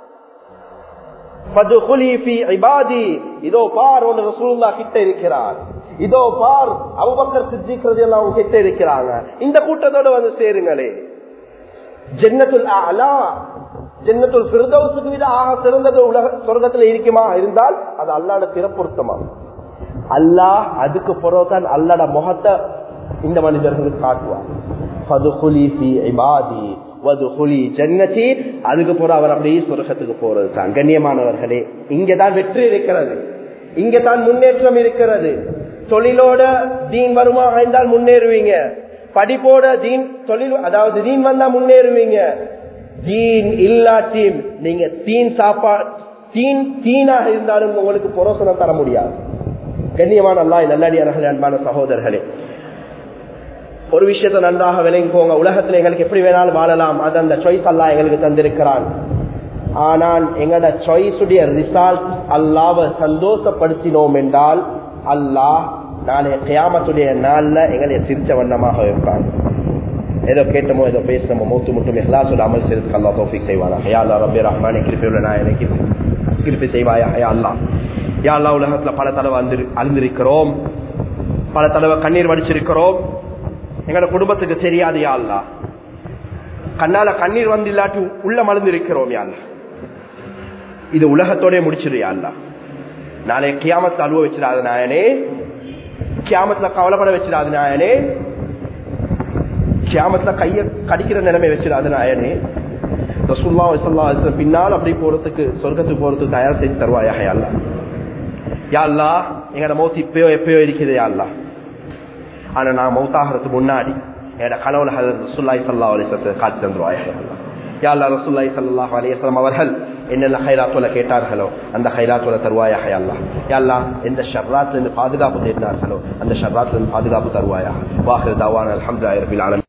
இதோ பார் ஒன்று ரசூலுல்லாஹ் கிட்ட இருக்கிறார், இதோ பார் அபூபக்கர் சித்திக் ரலியல்லாஹு அன்ஹு கிட்ட இருக்கிறாங்க, இந்த கூட்டத்தோட வந்து சேருங்களே. ஜன்னத்துல் அலா, ஜன்னத்துல் ஃபிர்தௌஸ்க்கு விட ஆக சிறந்தது உலக சொர்க்கத்துல இருக்குமா இருந்தால் அது அல்லாஹ்வுடைய திறப்பொருத்தமா. அல்லாஹ் அதுக்கு பிறகுதான் அல்லாஹ்வுடைய முகத்தை இந்த மனிதர்களுக்கு காட்டுவார். ஃபதுகுலி ஃபீ இபாதி வதுகுலி ஜன்னதி. அதுக்கு போற அவர் அப்படியே சொர்க்கத்துக்கு போறது தான். கண்ணியமானவர்களே, இங்கதான் வெற்றி இருக்கிறது, இங்கதான் முன்னேற்றம் இருக்கிறது. தொழிலோட தீன் வருமாக இருந்தால் முன்னேறுவீங்க, படிப்போட தீன் தொழில் அதாவது தீன் வந்தா முன்னேறுவீங்க. தீன் இல்லாட்டியும் நீங்க தீன் சாப்பா தீன் தீனாக இருந்தாலும் உங்களுக்கு புரோசனம் தர முடியாது. கண்ணியமான அல்லாஹ் நல்லடியார்களே, அன்பான சகோதரர்களே, ஒரு விஷயத்தை நன்றாக விளங்கிக்கோங்க. உலகத்துல எங்களுக்கு எப்படி வேணாலும் வாழலாம், அது அந்த சாய்ஸ் அல்லாஹ் எங்களுக்கு தந்திருக்கிறான். ஆனால் எங்களோட சாய்ஸுடைய ரிசல்ட் அல்லாஹ்வை சந்தோஷப்படுத்தினோம் என்றால் அல்லாஹ் நாளைய கியாமத்துடைய நாள்ல எங்களை சிரிச்ச வண்ணமாக வைப்பான். ஏதோ கேட்டமோ ஏதோ பேசணுமோ மூத்து முட்டும் இஹ்லாஸோட அமல் செய்யறதுக்கு அல்லாஹ் தௌஃபீக் செய்வானா. யா அல்லாஹ் ரப்பி ரஹ்மானே, கிருபையுள்ள நாயனே, கிருபை செய்வாயா. யா அல்லாஹ் யா அல்லாஹ் உலகத்துல பல தடவை வந்து அழுந்திருக்கிறோம், பல தடவை கண்ணீர் வடிச்சிருக்கிறோம். எங்களோட குடும்பத்துக்கு தெரியாது யா அல்லாஹ். கண்ணால கண்ணீர் வந்து இல்லாட்டி உள்ள மலர்ந்திருக்கிறோம் யா அல்லாஹ். இது உலகத்தோட முடிச்சிரு யா அல்லாஹ். நாளை கியாமத்தை அழுவ வச்சிடாது நாயனே, கியாமத்துல கவலைப்பட வச்சிடாது நாயனே, கியாமத்துல கைய கடிக்கிற நிலைமை வச்சிடாது நாயனே. ரசூலுல்லாஹி ஸல்லல்லாஹு அலைஹி வஸல்லம் பின்னால் அப்படி போறதுக்கு சொர்க்கத்துக்கு போறதுக்கு தயார் செய்து தருவாயாக யா அல்லாஹ். யா அல்லாஹ் எங்கட மௌத் இப்பயோ எப்பயோ இருக்குது யா அல்லாஹ். ஆனா நான் மௌத்தாகிறதுக்கு முன்னாடி என்னோட கனவுல ஹஜ்ரத் ரசூலுல்லாஹி ஸல்லல்லாஹு அலைஹி வஸல்லம் காட்டி தந்துருவாயாக யா அல்லாஹ். யா அல்லாஹ் ரசூலுல்லாஹி ஸல்லல்லாஹு அலைஹி வஸல்லம் அவர்கள் என்னென்ன ஹைராத்துல கேட்டார்களோ அந்த ஹைராத்துல தருவாயாக யா அல்லாஹ். யா அல்லாஹ் எந்த ஷர்ராத்துல இருந்து பாதுகாப்பு தேடினார்களோ அந்த ஷர்ராத்துல இருந்து பாதுகாப்பு தருவாயாக. வாஹிர் தஅவானா அல்ஹம்துலில்லாஹி ரப்பில் ஆலமீன்.